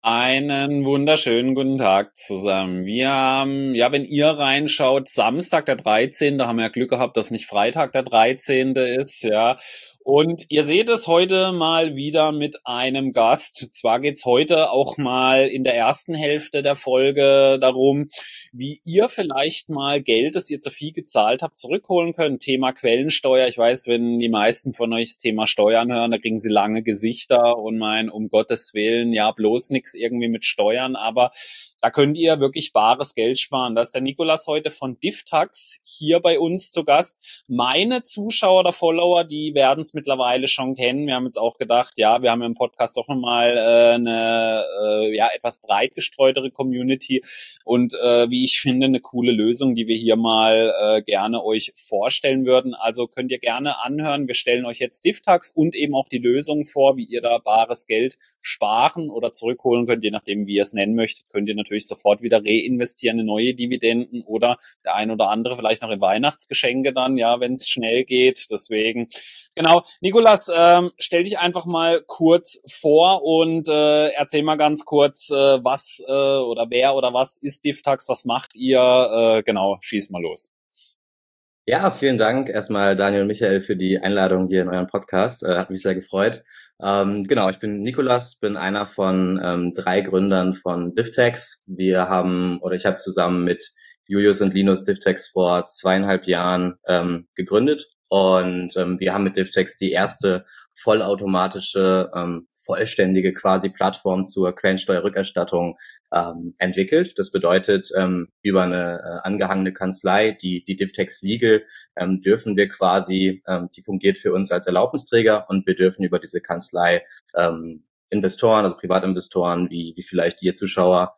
Einen wunderschönen guten Tag zusammen. Wir haben, ja, wenn ihr reinschaut, Samstag der 13. Haben wir ja Glück gehabt, dass nicht Freitag der 13. ist, ja. Und ihr seht es heute mal wieder mit einem Gast. Zwar geht's heute auch mal in der ersten Hälfte der Folge darum, wie ihr vielleicht mal Geld, das ihr zu viel gezahlt habt, zurückholen könnt. Thema Quellensteuer. Ich weiß, wenn die meisten von euch das Thema Steuern hören, da kriegen sie lange Gesichter und meinen, um Gottes Willen, ja, bloß nichts irgendwie mit Steuern. Aber da könnt ihr wirklich bares Geld sparen. Da ist der Nikolas heute von Divtax hier bei uns zu Gast. Meine Zuschauer oder Follower, die werden es mittlerweile schon kennen. Wir haben jetzt auch gedacht, ja, wir haben im Podcast doch nochmal eine ja, etwas breit gestreutere Community und wie ich finde, eine coole Lösung, die wir hier mal gerne euch vorstellen würden. Also könnt ihr gerne anhören. Wir stellen euch jetzt Divtax und eben auch die Lösung vor, wie ihr da bares Geld sparen oder zurückholen könnt, je nachdem, wie ihr es nennen möchtet, könnt ihr natürlich sofort wieder reinvestieren in neue Dividenden oder der ein oder andere vielleicht noch in Weihnachtsgeschenke dann, ja, wenn es schnell geht. Deswegen, genau. Nikolas, stell dich einfach mal kurz vor und erzähl mal ganz kurz, was oder wer oder was ist Divtax, was macht ihr? Genau, schieß mal los. Ja, vielen Dank erstmal Daniel und Michael für die Einladung hier in euren Podcast. Hat mich sehr gefreut. Genau, ich bin Nikolas, bin einer von 3 Gründern von Divtex. Ich habe zusammen mit Julius und Linus Divtex vor 2,5 Jahren gegründet und wir haben mit Divtex die erste vollautomatische, vollständige quasi Plattform zur Quellensteuerrückerstattung entwickelt. Das bedeutet, über eine angehangene Kanzlei, die Divtex Legal, dürfen wir quasi, die fungiert für uns als Erlaubnisträger und wir dürfen über diese Kanzlei Investoren, also Privatinvestoren, wie vielleicht ihr Zuschauer,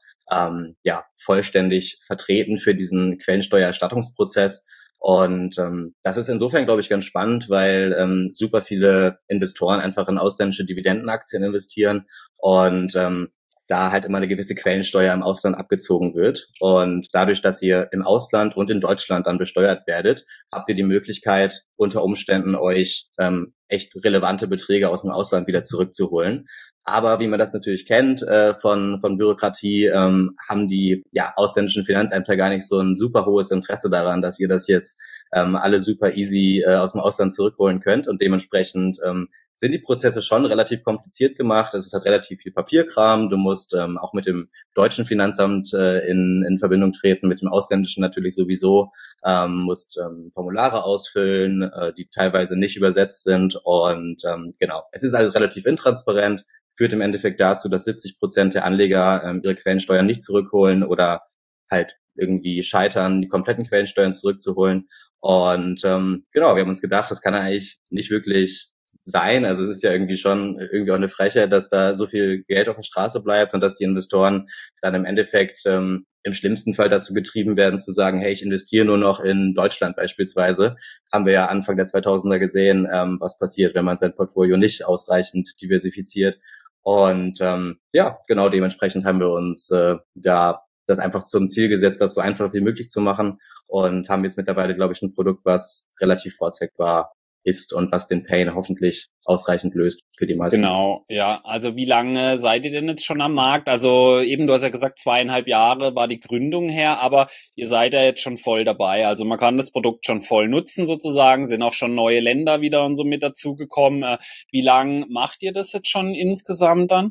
ja, vollständig vertreten für diesen Quellensteuererstattungsprozess. Und das ist insofern, glaube ich, ganz spannend, weil super viele Investoren einfach in ausländische Dividendenaktien investieren und da halt immer eine gewisse Quellensteuer im Ausland abgezogen wird. Und dadurch, dass ihr im Ausland und in Deutschland dann besteuert werdet, habt ihr die Möglichkeit, unter Umständen euch echt relevante Beträge aus dem Ausland wieder zurückzuholen. Aber wie man das natürlich kennt von Bürokratie, haben die ausländischen Finanzämter gar nicht so ein super hohes Interesse daran, dass ihr das jetzt alle super easy aus dem Ausland zurückholen könnt. Und dementsprechend sind die Prozesse schon relativ kompliziert gemacht. Es ist halt relativ viel Papierkram. Du musst auch mit dem deutschen Finanzamt in Verbindung treten, mit dem ausländischen natürlich sowieso, musst Formulare ausfüllen, die teilweise nicht übersetzt sind. Und genau, es ist alles relativ intransparent, führt im Endeffekt dazu, dass 70% der Anleger ihre Quellensteuern nicht zurückholen oder halt irgendwie scheitern, die kompletten Quellensteuern zurückzuholen. Und genau, wir haben uns gedacht, das kann eigentlich nicht wirklich sein. Also es ist ja irgendwie schon irgendwie auch eine Frechheit, dass da so viel Geld auf der Straße bleibt und dass die Investoren dann im Endeffekt im schlimmsten Fall dazu getrieben werden zu sagen, hey, ich investiere nur noch in Deutschland beispielsweise. Haben wir ja Anfang der 2000er gesehen, was passiert, wenn man sein Portfolio nicht ausreichend diversifiziert. Und ja, genau dementsprechend haben wir uns da das einfach zum Ziel gesetzt, das so einfach wie möglich zu machen und haben jetzt mittlerweile, glaube ich, ein Produkt, was relativ vorzeigbar ist und was den Pain hoffentlich ausreichend löst für die meisten. Genau, ja. Also wie lange seid ihr denn jetzt schon am Markt? Also eben, du hast ja gesagt, 2,5 Jahre war die Gründung her, aber ihr seid ja jetzt schon voll dabei. Also man kann das Produkt schon voll nutzen sozusagen, sind auch schon neue Länder wieder und so mit dazugekommen. Wie lang macht ihr das jetzt schon insgesamt dann?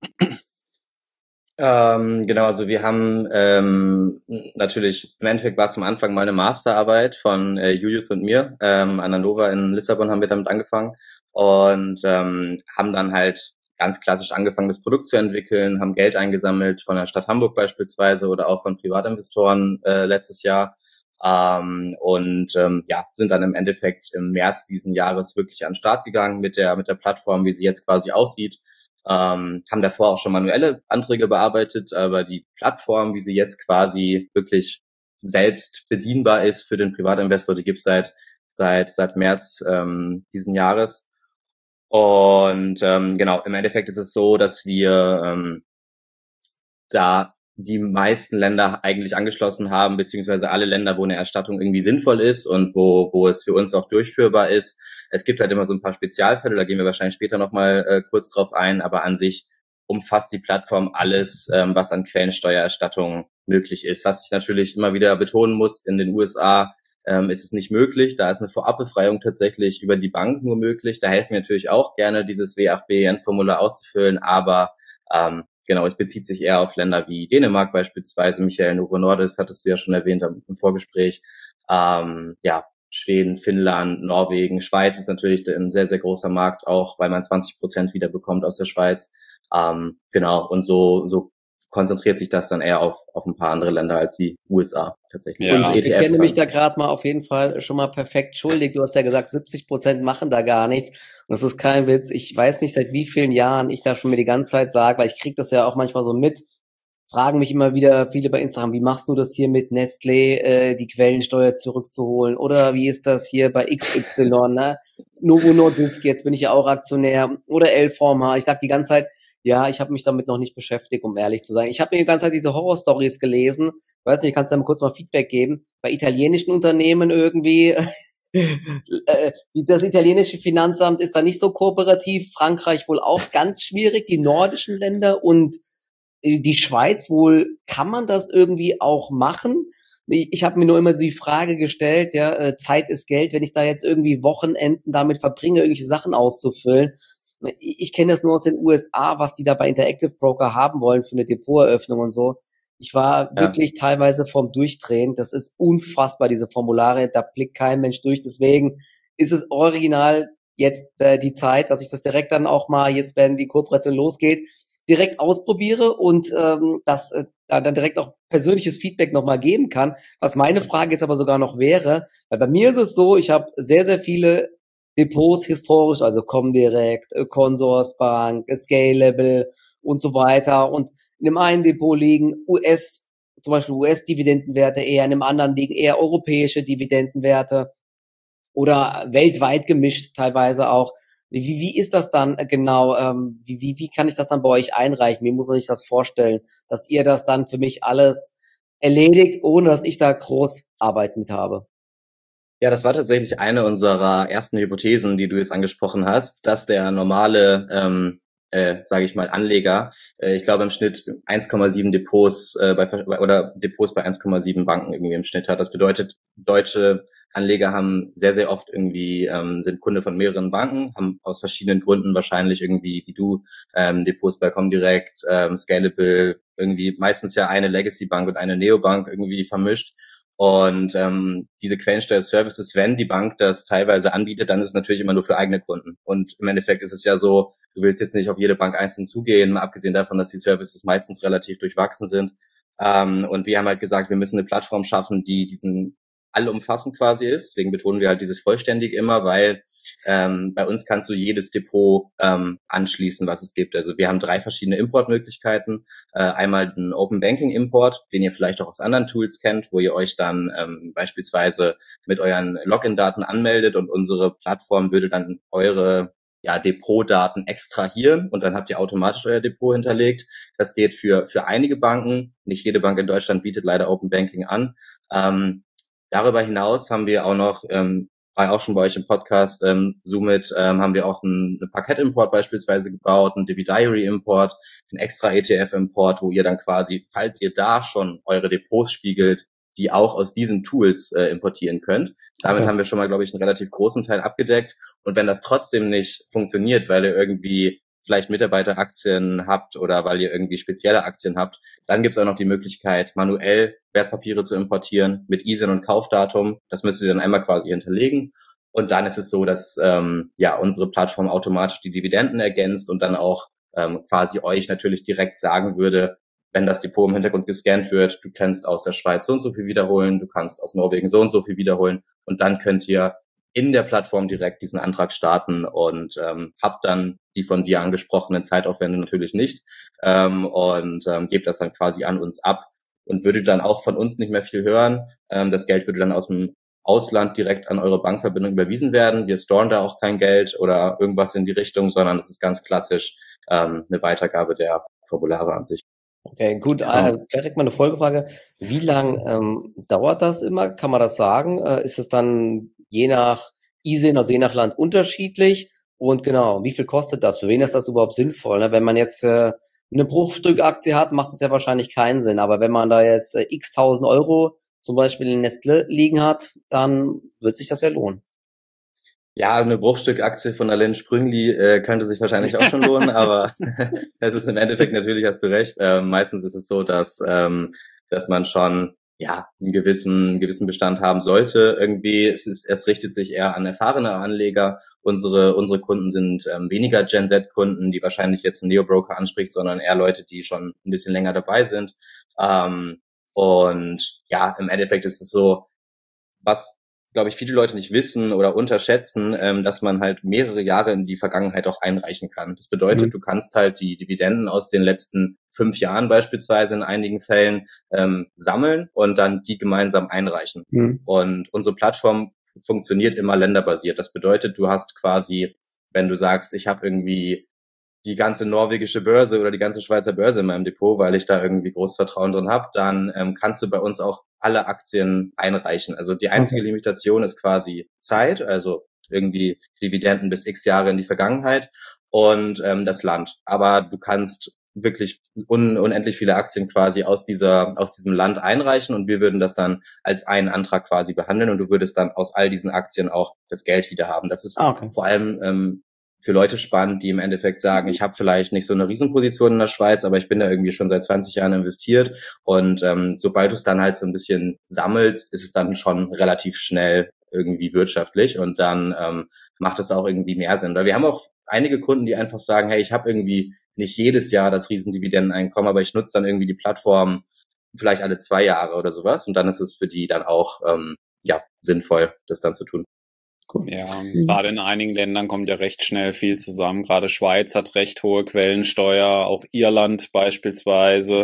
Genau, also wir haben natürlich, im Endeffekt war es am Anfang mal eine Masterarbeit von Julius und mir. An Hannover in Lissabon haben wir damit angefangen und haben dann halt ganz klassisch angefangen, das Produkt zu entwickeln, haben Geld eingesammelt von der Stadt Hamburg beispielsweise oder auch von Privatinvestoren letztes Jahr. Ja, sind dann im Endeffekt im März diesen Jahres wirklich an den Start gegangen mit der Plattform, wie sie jetzt quasi aussieht. Haben davor auch schon manuelle Anträge bearbeitet, aber die Plattform, wie sie jetzt quasi wirklich selbst bedienbar ist für den Privatinvestor, die gibt's seit März diesen Jahres. Und genau, im Endeffekt ist es so, dass wir da die meisten Länder eigentlich angeschlossen haben, beziehungsweise alle Länder, wo eine Erstattung irgendwie sinnvoll ist und wo es für uns auch durchführbar ist. Es gibt halt immer so ein paar Spezialfälle, da gehen wir wahrscheinlich später nochmal kurz drauf ein, aber an sich umfasst die Plattform alles, was an Quellensteuererstattung möglich ist. Was ich natürlich immer wieder betonen muss, in den USA ist es nicht möglich. Da ist eine Vorabbefreiung tatsächlich über die Bank nur möglich. Da helfen wir natürlich auch gerne, dieses W8BEN-Formular auszufüllen, aber genau, es bezieht sich eher auf Länder wie Dänemark beispielsweise. Michael, Novo Nordisk hattest du ja schon erwähnt im Vorgespräch. Ja, Schweden, Finnland, Norwegen, Schweiz ist natürlich ein sehr, sehr großer Markt, auch weil man 20% wieder bekommt aus der Schweiz. Genau, und so konzentriert sich das dann eher auf ein paar andere Länder als die USA tatsächlich. Ja. Und ich kenne mich da gerade mal auf jeden Fall schon mal perfekt schuldig. Du hast ja gesagt, 70% machen da gar nichts. Und das ist kein Witz. Ich weiß nicht, seit wie vielen Jahren ich da schon mir die ganze Zeit sage, weil ich kriege das ja auch manchmal so mit, fragen mich immer wieder viele bei Instagram, wie machst du das hier mit Nestlé, die Quellensteuer zurückzuholen? Oder wie ist das hier bei XY, ne? Novo Nordisk, jetzt bin ich ja auch Aktionär. Oder L-Forma. Ich sag die ganze Zeit, ja, ich habe mich damit noch nicht beschäftigt, um ehrlich zu sein. Ich habe mir die ganze Zeit diese Horror-Stories gelesen. Ich weiß nicht, kannst du da mal kurz mal Feedback geben? Bei italienischen Unternehmen irgendwie, das italienische Finanzamt ist da nicht so kooperativ. Frankreich wohl auch ganz schwierig, die nordischen Länder und die Schweiz wohl, kann man das irgendwie auch machen? Ich habe mir nur immer die Frage gestellt, ja, Zeit ist Geld, wenn ich da jetzt irgendwie Wochenenden damit verbringe, irgendwelche Sachen auszufüllen. Ich kenne das nur aus den USA, was die da bei Interactive Broker haben wollen für eine Depoteröffnung und so. Ich war wirklich teilweise vorm Durchdrehen. Das ist unfassbar, diese Formulare. Da blickt kein Mensch durch. Deswegen ist es original jetzt die Zeit, dass ich das direkt dann auch mal, jetzt wenn die Kooperation losgeht, direkt ausprobiere und das dann direkt auch persönliches Feedback nochmal geben kann. Was meine Frage jetzt aber sogar noch wäre, weil bei mir ist es so, ich habe sehr, sehr viele Depots historisch, also Comdirect, Consorsbank, Scalable und so weiter. Und in dem einen Depot liegen zum Beispiel US-Dividendenwerte eher, in dem anderen liegen eher europäische Dividendenwerte oder weltweit gemischt teilweise auch. Wie ist das dann genau? Wie kann ich das dann bei euch einreichen? Wie muss man sich das vorstellen, dass ihr das dann für mich alles erledigt, ohne dass ich da groß Arbeit mit habe? Ja, das war tatsächlich eine unserer ersten Hypothesen, die du jetzt angesprochen hast, dass der normale, sage ich mal, Anleger, ich glaube im Schnitt 1,7 Depots oder Depots bei 1,7 Banken irgendwie im Schnitt hat. Das bedeutet, deutsche Anleger haben sehr, sehr oft irgendwie, sind Kunde von mehreren Banken, haben aus verschiedenen Gründen wahrscheinlich irgendwie, wie du, Depots bei Comdirect, Scalable, irgendwie meistens ja eine Legacy-Bank und eine Neobank irgendwie vermischt. Und diese Quellensteuer-Services, wenn die Bank das teilweise anbietet, dann ist es natürlich immer nur für eigene Kunden. Und im Endeffekt ist es ja so, du willst jetzt nicht auf jede Bank einzeln zugehen, mal abgesehen davon, dass die Services meistens relativ durchwachsen sind. Und wir haben halt gesagt, wir müssen eine Plattform schaffen, die diesen allumfassend quasi ist. Deswegen betonen wir halt dieses vollständig immer, weil bei uns kannst du jedes Depot anschließen, was es gibt. Also wir haben 3 verschiedene Importmöglichkeiten. Einmal den Open Banking Import, den ihr vielleicht auch aus anderen Tools kennt, wo ihr euch dann beispielsweise mit euren Login-Daten anmeldet und unsere Plattform würde dann eure Depotdaten extrahieren und dann habt ihr automatisch euer Depot hinterlegt. Das geht für einige Banken. Nicht jede Bank in Deutschland bietet leider Open Banking an. Darüber hinaus haben wir auch noch, war auch schon bei euch im Podcast, Zoomit, haben wir auch einen Parkett-Import beispielsweise gebaut, einen Diary-Import, einen extra ETF-Import, wo ihr dann quasi, falls ihr da schon eure Depots spiegelt, die auch aus diesen Tools importieren könnt. Damit haben wir schon mal, glaube ich, einen relativ großen Teil abgedeckt. Und wenn das trotzdem nicht funktioniert, weil ihr irgendwie vielleicht Mitarbeiteraktien habt oder weil ihr irgendwie spezielle Aktien habt, dann gibt es auch noch die Möglichkeit, manuell Wertpapiere zu importieren mit ISIN und Kaufdatum. Das müsst ihr dann einmal quasi hinterlegen. Und dann ist es so, dass unsere Plattform automatisch die Dividenden ergänzt und dann auch quasi euch natürlich direkt sagen würde, wenn das Depot im Hintergrund gescannt wird, du kannst aus der Schweiz so und so viel wiederholen, du kannst aus Norwegen so und so viel wiederholen und dann könnt ihr in der Plattform direkt diesen Antrag starten und habt dann die von dir angesprochenen Zeitaufwände natürlich nicht gebt das dann quasi an uns ab und würde dann auch von uns nicht mehr viel hören. Das Geld würde dann aus dem Ausland direkt an eure Bankverbindung überwiesen werden. Wir storen da auch kein Geld oder irgendwas in die Richtung, sondern es ist ganz klassisch eine Weitergabe der Formulare an sich. Okay, gut. Direkt mal eine Folgefrage. Wie lang dauert das immer? Kann man das sagen? Ist es dann je nach ISIN, also je nach Land unterschiedlich? Und genau, wie viel kostet das? Für wen ist das überhaupt sinnvoll? Ne? Wenn man jetzt eine Bruchstückaktie hat, macht es ja wahrscheinlich keinen Sinn. Aber wenn man da jetzt x tausend Euro zum Beispiel in Nestlé liegen hat, dann wird sich das ja lohnen. Ja, eine Bruchstückaktie von Alain Sprüngli könnte sich wahrscheinlich auch schon lohnen, aber es ist im Endeffekt, natürlich hast du recht, meistens ist es so, dass man schon einen gewissen Bestand haben sollte. Irgendwie, es richtet sich eher an erfahrene Anleger. Unsere Kunden sind weniger Gen Z-Kunden, die wahrscheinlich jetzt einen Neo-Broker anspricht, sondern eher Leute, die schon ein bisschen länger dabei sind. Und ja, im Endeffekt ist es so, was, glaube ich, viele Leute nicht wissen oder unterschätzen, dass man halt mehrere Jahre in die Vergangenheit auch einreichen kann. Das bedeutet, du kannst halt die Dividenden aus den letzten 5 Jahren beispielsweise in einigen Fällen sammeln und dann die gemeinsam einreichen. Und unsere Plattform funktioniert immer länderbasiert. Das bedeutet, du hast quasi, wenn du sagst, ich habe irgendwie die ganze norwegische Börse oder die ganze Schweizer Börse in meinem Depot, weil ich da irgendwie großes Vertrauen drin habe, dann kannst du bei uns auch alle Aktien einreichen. Also die einzige Limitation ist quasi Zeit, also irgendwie Dividenden bis x Jahre in die Vergangenheit und das Land. Aber du kannst wirklich unendlich viele Aktien quasi aus diesem Land einreichen und wir würden das dann als einen Antrag quasi behandeln und du würdest dann aus all diesen Aktien auch das Geld wieder haben. Das ist vor allem für Leute spannend, die im Endeffekt sagen, ich habe vielleicht nicht so eine Riesenposition in der Schweiz, aber ich bin da irgendwie schon seit 20 Jahren investiert und sobald du es dann halt so ein bisschen sammelst, ist es dann schon relativ schnell irgendwie wirtschaftlich und dann macht es auch irgendwie mehr Sinn. Weil wir haben auch einige Kunden, die einfach sagen, hey, ich habe irgendwie nicht jedes Jahr das Riesendividendeneinkommen, aber ich nutze dann irgendwie die Plattform vielleicht alle 2 Jahre oder sowas und dann ist es für die dann auch sinnvoll, das dann zu tun. Cool. Ja, gerade in einigen Ländern kommt ja recht schnell viel zusammen. Gerade Schweiz hat recht hohe Quellensteuer, auch Irland beispielsweise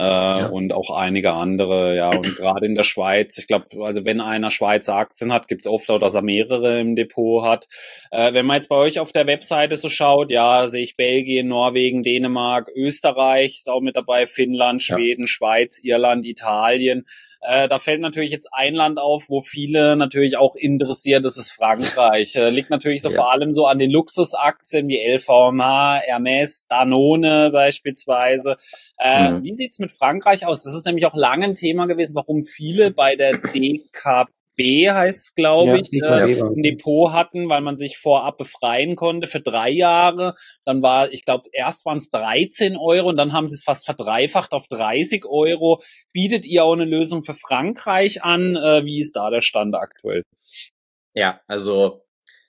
und auch einige andere. Ja, und gerade in der Schweiz, ich glaube, also wenn einer Schweizer Aktien hat, gibt es oft auch, dass er mehrere im Depot hat. Wenn man jetzt bei euch auf der Webseite so schaut, ja, sehe ich Belgien, Norwegen, Dänemark, Österreich ist auch mit dabei, Finnland, Schweden, Schweiz, Irland, Italien. Da fällt natürlich jetzt ein Land auf, wo viele natürlich auch interessiert, das ist Frankreich. Liegt natürlich so vor allem so an den Luxusaktien wie LVMH, Hermès, Danone beispielsweise. Wie sieht's mit Frankreich aus? Das ist nämlich auch lange ein Thema gewesen, warum viele bei der DKB heißt es, glaube ich, ein Depot hatten, weil man sich vorab befreien konnte für 3 Jahre. Dann war, ich glaube, erst waren es 13 Euro und dann haben sie es fast verdreifacht auf 30 Euro. Bietet ihr auch eine Lösung für Frankreich an? Wie ist da der Stand aktuell? Ja, also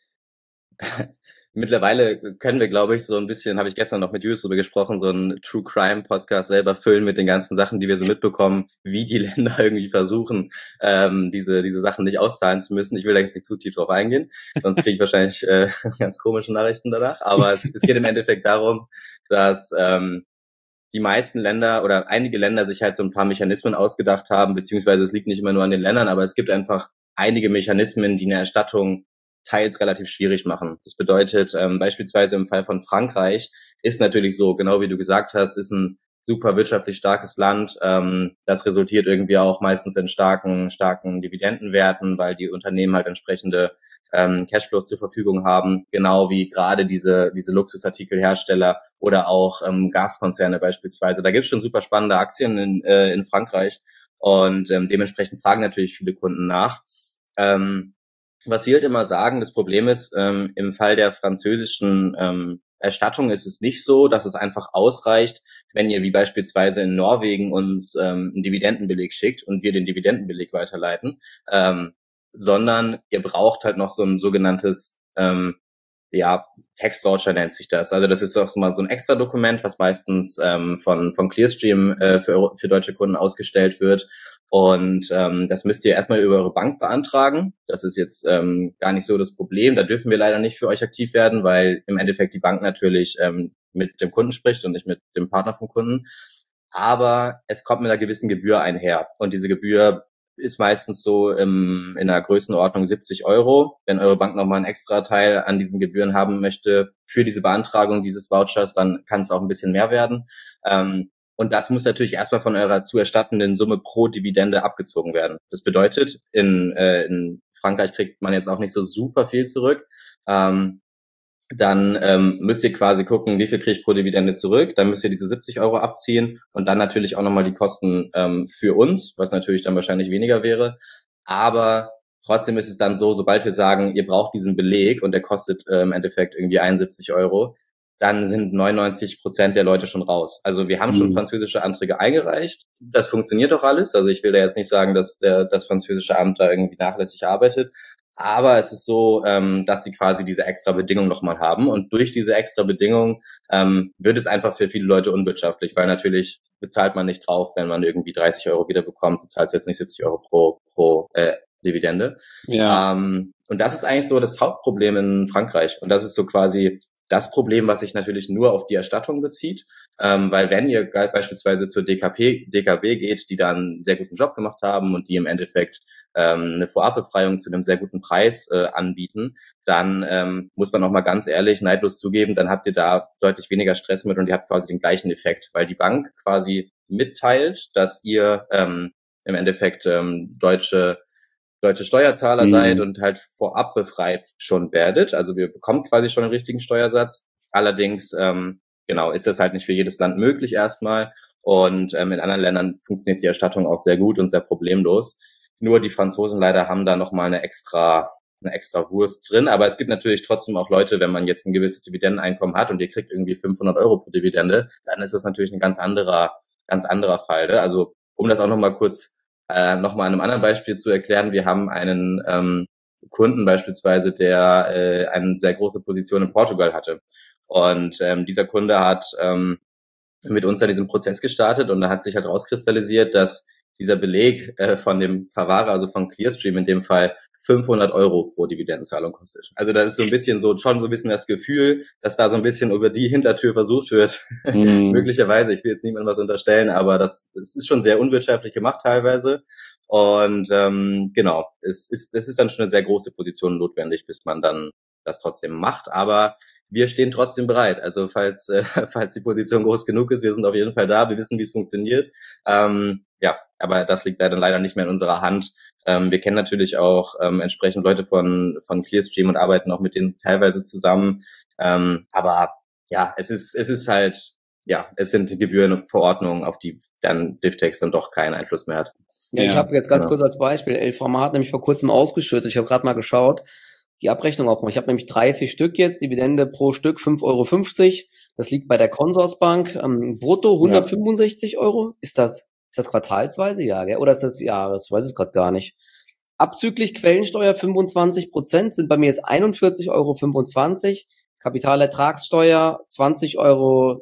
mittlerweile können wir, glaube ich, so ein bisschen, habe ich gestern noch mit Julius darüber gesprochen, so einen True Crime Podcast selber füllen mit den ganzen Sachen, die wir so mitbekommen, wie die Länder irgendwie versuchen, diese Sachen nicht auszahlen zu müssen. Ich will da jetzt nicht zu tief drauf eingehen, sonst kriege ich wahrscheinlich ganz komische Nachrichten danach. Aber es geht im Endeffekt darum, dass die meisten Länder oder einige Länder sich halt so ein paar Mechanismen ausgedacht haben, beziehungsweise es liegt nicht immer nur an den Ländern, aber es gibt einfach einige Mechanismen, die eine Erstattung teils relativ schwierig machen. Das bedeutet, beispielsweise im Fall von Frankreich ist natürlich so, genau wie du gesagt hast, ist ein super wirtschaftlich starkes Land. Das resultiert irgendwie auch meistens in starken Dividendenwerten, weil die Unternehmen halt entsprechende Cashflows zur Verfügung haben, genau wie gerade diese Luxusartikelhersteller oder auch Gaskonzerne beispielsweise. Da gibt's schon super spannende Aktien in Frankreich und dementsprechend fragen natürlich viele Kunden nach. Was wir halt immer sagen, das Problem ist, im Fall der französischen Erstattung ist es nicht so, dass es einfach ausreicht, wenn ihr wie beispielsweise in Norwegen uns einen Dividendenbeleg schickt und wir den Dividendenbeleg weiterleiten, sondern ihr braucht halt noch so ein sogenanntes Textvoucher nennt sich das. Also das ist auch mal so ein extra Dokument, was meistens von Clearstream für deutsche Kunden ausgestellt wird. Und das müsst ihr erstmal über eure Bank beantragen. Das ist jetzt gar nicht so das Problem. Da dürfen wir leider nicht für euch aktiv werden, weil im Endeffekt die Bank natürlich mit dem Kunden spricht und nicht mit dem Partner vom Kunden. Aber es kommt mit einer gewissen Gebühr einher. Und diese Gebühr ist meistens so in einer Größenordnung 70 Euro. Wenn eure Bank nochmal einen extra Teil an diesen Gebühren haben möchte für diese Beantragung dieses Vouchers, dann kann es auch ein bisschen mehr werden. Und das muss natürlich erstmal von eurer zu erstattenden Summe pro Dividende abgezogen werden. Das bedeutet, in Frankreich kriegt man jetzt auch nicht so super viel zurück. dann müsst ihr quasi gucken, wie viel kriege ich pro Dividende zurück. Dann müsst ihr diese 70 Euro abziehen und dann natürlich auch nochmal die Kosten für uns, was natürlich dann wahrscheinlich weniger wäre. Aber trotzdem ist es dann so, sobald wir sagen, ihr braucht diesen Beleg und der kostet im Endeffekt irgendwie 71 Euro, dann sind 99% der Leute schon raus. Also wir haben schon französische Anträge eingereicht. Das funktioniert doch alles. Also ich will da jetzt nicht sagen, dass das französische Amt da irgendwie nachlässig arbeitet. Aber es ist so, dass sie quasi diese extra Bedingung nochmal haben. Und durch diese extra Bedingung wird es einfach für viele Leute unwirtschaftlich, weil natürlich bezahlt man nicht drauf, wenn man irgendwie 30 Euro wieder bekommt, bezahlt jetzt nicht 70 Euro pro Dividende. Ja. Und das ist eigentlich so das Hauptproblem in Frankreich. Und das ist so quasi das Problem, was sich natürlich nur auf die Erstattung bezieht, weil wenn ihr beispielsweise zur DKB geht, die da einen sehr guten Job gemacht haben und die im Endeffekt eine Vorabbefreiung zu einem sehr guten Preis anbieten, dann muss man auch mal ganz ehrlich neidlos zugeben, dann habt ihr da deutlich weniger Stress mit und ihr habt quasi den gleichen Effekt, weil die Bank quasi mitteilt, dass ihr im Endeffekt deutsche Steuerzahler seid und halt vorab befreit schon werdet. Also wir bekommen quasi schon den richtigen Steuersatz. Allerdings, genau, ist das halt nicht für jedes Land möglich erstmal. Und in anderen Ländern funktioniert die Erstattung auch sehr gut und sehr problemlos. Nur die Franzosen leider haben da nochmal eine extra Wurst drin. Aber es gibt natürlich trotzdem auch Leute, wenn man jetzt ein gewisses Dividendeneinkommen hat und ihr kriegt irgendwie 500 Euro pro Dividende, dann ist das natürlich ein ganz anderer Fall. Ne? Also um das auch nochmal kurz nochmal an einem anderen Beispiel zu erklären, wir haben einen Kunden beispielsweise, der eine sehr große Position in Portugal hatte. Und dieser Kunde hat mit uns an diesem Prozess gestartet und da hat sich halt rauskristallisiert, dass dieser Beleg von dem Verwahrer, also von Clearstream in dem Fall, 500 Euro pro Dividendenzahlung kostet. Also da ist so ein bisschen schon so ein bisschen das Gefühl, dass da so ein bisschen über die Hintertür versucht wird. Möglicherweise, ich will jetzt niemandem was unterstellen, aber das ist schon sehr unwirtschaftlich gemacht teilweise. Und genau, es ist dann schon eine sehr große Position notwendig, bis man dann das trotzdem macht. Aber wir stehen trotzdem bereit. Also falls die Position groß genug ist, wir sind auf jeden Fall da. Wir wissen, wie es funktioniert. Ja, aber das liegt leider nicht mehr in unserer Hand. Wir kennen natürlich auch entsprechend Leute von Clearstream und arbeiten auch mit denen teilweise zusammen. Aber ja, es ist halt, ja, es sind Gebührenverordnungen, auf die dann Divtex dann doch keinen Einfluss mehr hat. Ja, ich habe jetzt ganz kurz als Beispiel, Elframa hat nämlich vor kurzem ausgeschüttet. Ich habe gerade mal geschaut, die Abrechnung aufgemacht. Ich habe nämlich 30 Stück jetzt, Dividende pro Stück 5,50 Euro. Das liegt bei der Consorsbank. Brutto 165 Euro. Ist das quartalsweise? Ja, gell? Oder ist das Jahres? Ich weiß es gerade gar nicht. Abzüglich Quellensteuer 25% sind bei mir jetzt 41,25 Euro. Kapitalertragssteuer 20,13 Euro.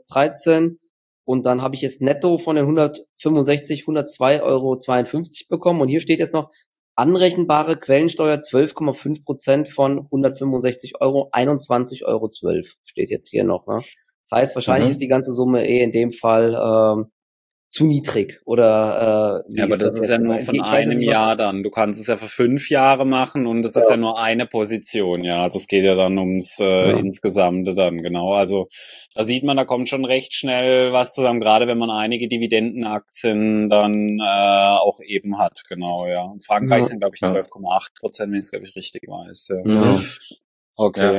Und dann habe ich jetzt netto von den 165 102,52 Euro bekommen. Und hier steht jetzt noch anrechenbare Quellensteuer 12,5% von 165 Euro, 21,12 Euro steht jetzt hier noch. Ne? Das heißt, wahrscheinlich ist die ganze Summe in dem Fall zu niedrig. Oder ja, aber das ist ja nur von einem Jahr dann. Du kannst es ja für 5 Jahre machen und das ist ja nur eine Position, ja. Also es geht ja dann ums Insgesamte dann, genau. Also da sieht man, da kommt schon recht schnell was zusammen, gerade wenn man einige Dividendenaktien dann auch eben hat, genau, ja. In Frankreich sind, glaube ich, 12,8%, wenn ich es, glaube ich, richtig weiß. Ja. Okay,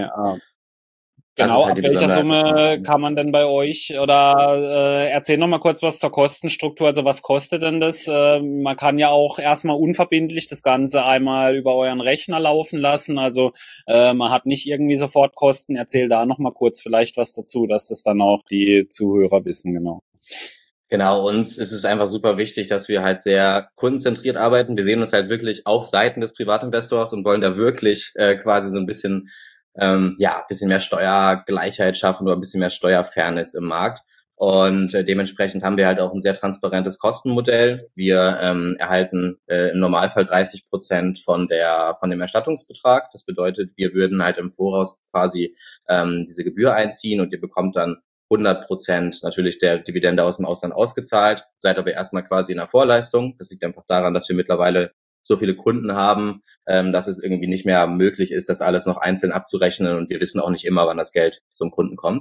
genau, ab welcher Summe kann man denn bei euch, oder erzähl noch mal kurz was zur Kostenstruktur, also was kostet denn das? Man kann ja auch erstmal unverbindlich das Ganze einmal über euren Rechner laufen lassen, also man hat nicht irgendwie sofort Kosten. Erzähl da noch mal kurz vielleicht was dazu, dass das dann auch die Zuhörer wissen, genau. Genau, uns ist es einfach super wichtig, dass wir halt sehr kundenzentriert arbeiten. Wir sehen uns halt wirklich auf Seiten des Privatinvestors und wollen da wirklich quasi so ein bisschen bisschen mehr Steuergleichheit schaffen oder ein bisschen mehr Steuerfairness im Markt. Und dementsprechend haben wir halt auch ein sehr transparentes Kostenmodell. Wir erhalten im Normalfall 30% von dem Erstattungsbetrag. Das bedeutet, wir würden halt im Voraus quasi diese Gebühr einziehen und ihr bekommt dann 100% natürlich der Dividende aus dem Ausland ausgezahlt. Seid aber erstmal quasi in der Vorleistung. Das liegt einfach daran, dass wir mittlerweile so viele Kunden haben, dass es irgendwie nicht mehr möglich ist, das alles noch einzeln abzurechnen und wir wissen auch nicht immer, wann das Geld zum Kunden kommt.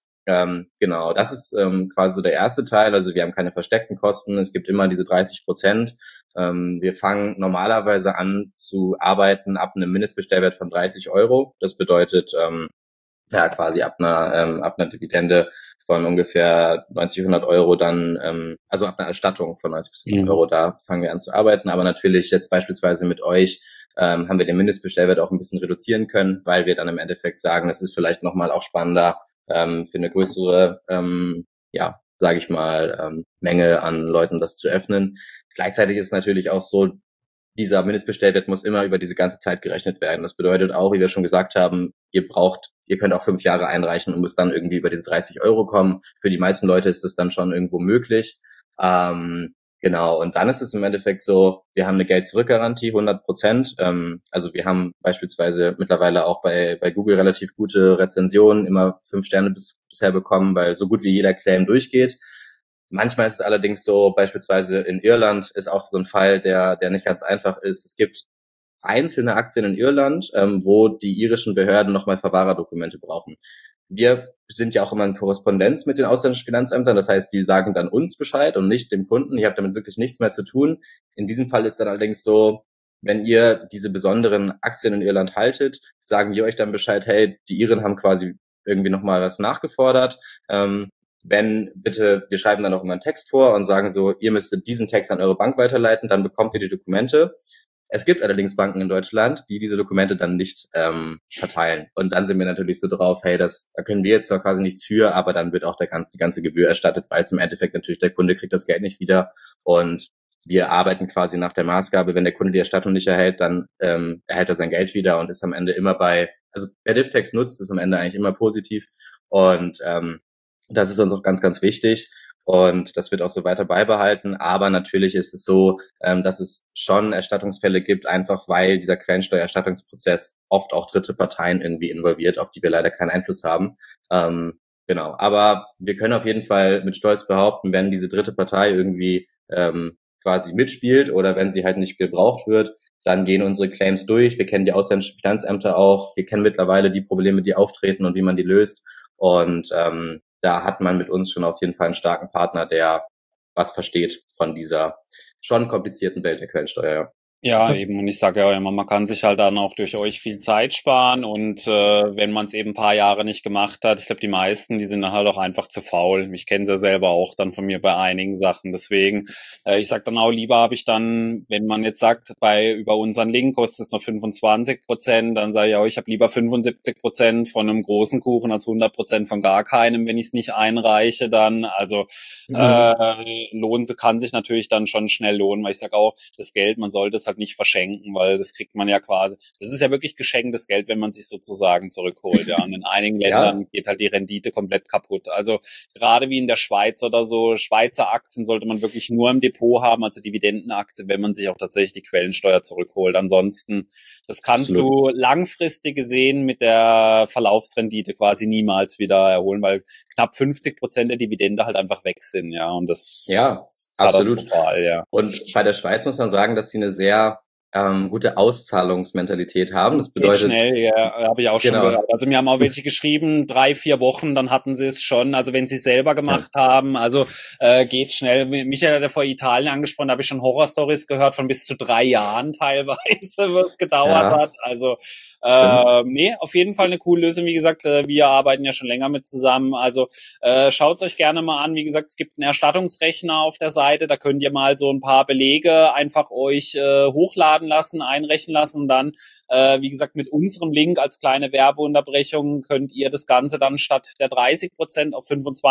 Genau, das ist quasi so der erste Teil, also wir haben keine versteckten Kosten, es gibt immer diese 30%. Wir fangen normalerweise an zu arbeiten ab einem Mindestbestellwert von 30 Euro. Das bedeutet, ja, quasi ab einer Dividende von ungefähr 90, 100 Euro dann, also ab einer Erstattung von 90 bis 100 Euro, da fangen wir an zu arbeiten. Aber natürlich jetzt beispielsweise mit euch haben wir den Mindestbestellwert auch ein bisschen reduzieren können, weil wir dann im Endeffekt sagen, das ist vielleicht nochmal auch spannender für eine größere, ja, sage ich mal, Menge an Leuten das zu öffnen. Gleichzeitig ist natürlich auch so, dieser Mindestbestellwert muss immer über diese ganze Zeit gerechnet werden. Das bedeutet auch, wie wir schon gesagt haben, ihr könnt auch 5 Jahre einreichen und müsst dann irgendwie über diese 30 Euro kommen. Für die meisten Leute ist das dann schon irgendwo möglich. Genau, und dann ist es im Endeffekt so, wir haben eine Geld-Zurück-Garantie, 100%. Also wir haben beispielsweise mittlerweile auch bei Google relativ gute Rezensionen, immer 5 Sterne bisher bekommen, weil so gut wie jeder Claim durchgeht. Manchmal ist es allerdings so, beispielsweise in Irland ist auch so ein Fall, der nicht ganz einfach ist. Es gibt einzelne Aktien in Irland, wo die irischen Behörden nochmal Verwahrerdokumente brauchen. Wir sind ja auch immer in Korrespondenz mit den ausländischen Finanzämtern, das heißt, die sagen dann uns Bescheid und nicht dem Kunden. Ihr habt damit wirklich nichts mehr zu tun. In diesem Fall ist dann allerdings so, wenn ihr diese besonderen Aktien in Irland haltet, sagen wir euch dann Bescheid, hey, die Iren haben quasi irgendwie nochmal was nachgefordert. Wir schreiben dann auch immer einen Text vor und sagen so, ihr müsstet diesen Text an eure Bank weiterleiten, dann bekommt ihr die Dokumente. Es gibt allerdings Banken in Deutschland, die diese Dokumente dann nicht verteilen. Und dann sind wir natürlich so drauf, hey, da können wir jetzt zwar quasi nichts für, aber dann wird auch die ganze Gebühr erstattet, weil es im Endeffekt natürlich der Kunde kriegt das Geld nicht wieder. Und wir arbeiten quasi nach der Maßgabe, wenn der Kunde die Erstattung nicht erhält, dann erhält er sein Geld wieder und ist am Ende immer also wer Divtex nutzt, ist am Ende eigentlich immer positiv. Und das ist uns auch ganz, ganz wichtig und das wird auch so weiter beibehalten. Aber natürlich ist es so, dass es schon Erstattungsfälle gibt, einfach weil dieser Quellensteuererstattungsprozess oft auch dritte Parteien irgendwie involviert, auf die wir leider keinen Einfluss haben. Genau, aber wir können auf jeden Fall mit Stolz behaupten, wenn diese dritte Partei irgendwie quasi mitspielt oder wenn sie halt nicht gebraucht wird, dann gehen unsere Claims durch. Wir kennen die ausländischen Finanzämter auch. Wir kennen mittlerweile die Probleme, die auftreten und wie man die löst. Und da hat man mit uns schon auf jeden Fall einen starken Partner, der was versteht von dieser schon komplizierten Welt der Quellensteuer. Ja. Ja, eben. Und ich sage ja immer, man kann sich halt dann auch durch euch viel Zeit sparen. Und wenn man es eben ein paar Jahre nicht gemacht hat, ich glaube, die meisten, die sind dann halt auch einfach zu faul. Ich kenne es ja selber auch dann von mir bei einigen Sachen. Deswegen, ich sag dann auch, lieber habe ich dann, wenn man jetzt sagt, über unseren Link kostet es noch 25%, dann sage ich auch, ich habe lieber 75% von einem großen Kuchen als 100% von gar keinem, wenn ich es nicht einreiche dann. Also kann sich natürlich dann schon schnell lohnen, weil ich sage auch, das Geld, man sollte es halt nicht verschenken, weil das kriegt man ja quasi, das ist ja wirklich geschenktes Geld, wenn man sich sozusagen zurückholt, ja, und in einigen Ländern geht halt die Rendite komplett kaputt. Also gerade wie in der Schweiz oder so, Schweizer Aktien sollte man wirklich nur im Depot haben, also Dividendenaktien, wenn man sich auch tatsächlich die Quellensteuer zurückholt. Ansonsten, das kannst du langfristig gesehen mit der Verlaufsrendite quasi niemals wieder erholen, weil knapp 50% der Dividende halt einfach weg sind, ja, und das ist katastrophal, ja. Und bei der Schweiz muss man sagen, dass sie eine sehr gute Auszahlungsmentalität haben. Das bedeutet geht schnell, ja, habe ich auch schon gehört. Also mir haben auch welche geschrieben, 3-4 Wochen, dann hatten sie es schon, also wenn sie es selber gemacht haben, also geht schnell. Michael hat ja vor Italien angesprochen, da habe ich schon Horrorstories gehört von bis zu 3 Jahren teilweise, wo es gedauert hat. Also auf jeden Fall eine coole Lösung. Wie gesagt, wir arbeiten ja schon länger mit zusammen. Also schaut es euch gerne mal an. Wie gesagt, es gibt einen Erstattungsrechner auf der Seite. Da könnt ihr mal so ein paar Belege einfach euch hochladen lassen, einrechnen lassen und dann, wie gesagt, mit unserem Link als kleine Werbeunterbrechung könnt ihr das Ganze dann statt der 30% auf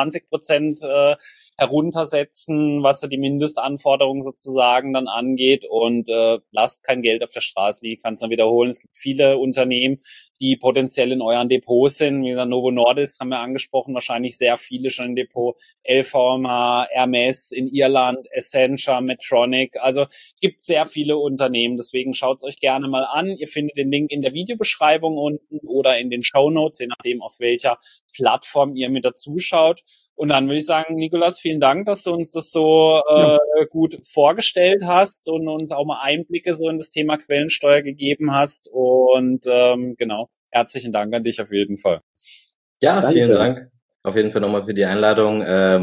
25% heruntersetzen, was die Mindestanforderungen sozusagen dann angeht und lasst kein Geld auf der Straße liegen, kann es dann wiederholen. Es gibt viele Unternehmen, die potenziell in euren Depots sind. Wie gesagt, Novo Nordisk haben wir angesprochen, wahrscheinlich sehr viele schon im Depot. LVMH, Hermes in Irland, Essentia, Medtronic. Also gibt sehr viele Unternehmen, deswegen schaut es euch gerne mal an. Ihr findet den Link in der Videobeschreibung unten oder in den Shownotes, je nachdem auf welcher Plattform ihr mit dazu schaut. Und dann würde ich sagen, Nicolas, vielen Dank, dass du uns das so gut vorgestellt hast und uns auch mal Einblicke so in das Thema Quellensteuer gegeben hast. Und genau, herzlichen Dank an dich auf jeden Fall. Ja, vielen Dank auf jeden Fall nochmal für die Einladung.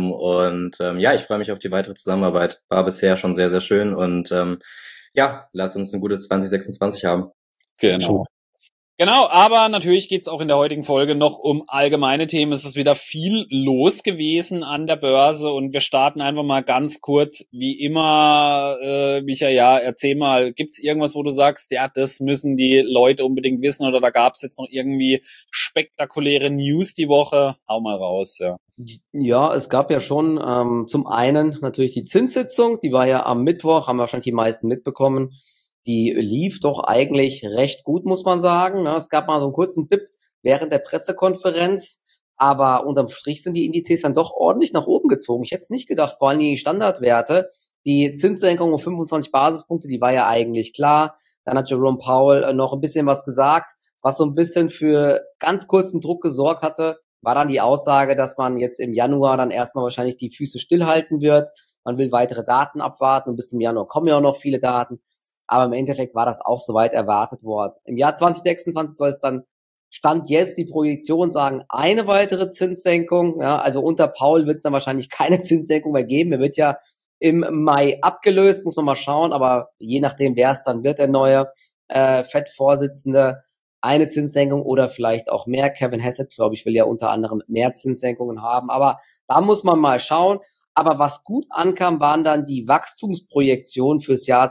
Ich freue mich auf die weitere Zusammenarbeit. War bisher schon sehr, sehr schön und lass uns ein gutes 2026 haben. Genau. Genau, aber natürlich geht's auch in der heutigen Folge noch um allgemeine Themen. Es ist wieder viel los gewesen an der Börse und wir starten einfach mal ganz kurz, wie immer. Michael, ja, erzähl mal, gibt's irgendwas, wo du sagst, ja, das müssen die Leute unbedingt wissen, oder da gab's jetzt noch irgendwie spektakuläre News die Woche? Hau mal raus, ja. Ja, es gab ja schon zum einen natürlich die Zinssitzung, die war ja am Mittwoch, haben wahrscheinlich die meisten mitbekommen. Die lief doch eigentlich recht gut, muss man sagen. Es gab mal so einen kurzen Dip während der Pressekonferenz, aber unterm Strich sind die Indizes dann doch ordentlich nach oben gezogen. Ich hätte es nicht gedacht, vor allem die Standardwerte. Die Zinssenkung um 25 Basispunkte, die war ja eigentlich klar. Dann hat Jerome Powell noch ein bisschen was gesagt, was so ein bisschen für ganz kurzen Druck gesorgt hatte, war dann die Aussage, dass man jetzt im Januar dann erstmal wahrscheinlich die Füße stillhalten wird. Man will weitere Daten abwarten und bis zum Januar kommen ja auch noch viele Daten. Aber im Endeffekt war das auch soweit erwartet worden. Im Jahr 2026 soll es dann, Stand jetzt die Projektion sagen, eine weitere Zinssenkung. Ja, also unter Paul wird es dann wahrscheinlich keine Zinssenkung mehr geben. Er wird ja im Mai abgelöst, muss man mal schauen. Aber je nachdem, wer es dann wird, der neue Fed-Vorsitzende, eine Zinssenkung oder vielleicht auch mehr. Kevin Hassett, glaube ich, will ja unter anderem mehr Zinssenkungen haben. Aber da muss man mal schauen. Aber was gut ankam, waren dann die Wachstumsprojektionen fürs Jahr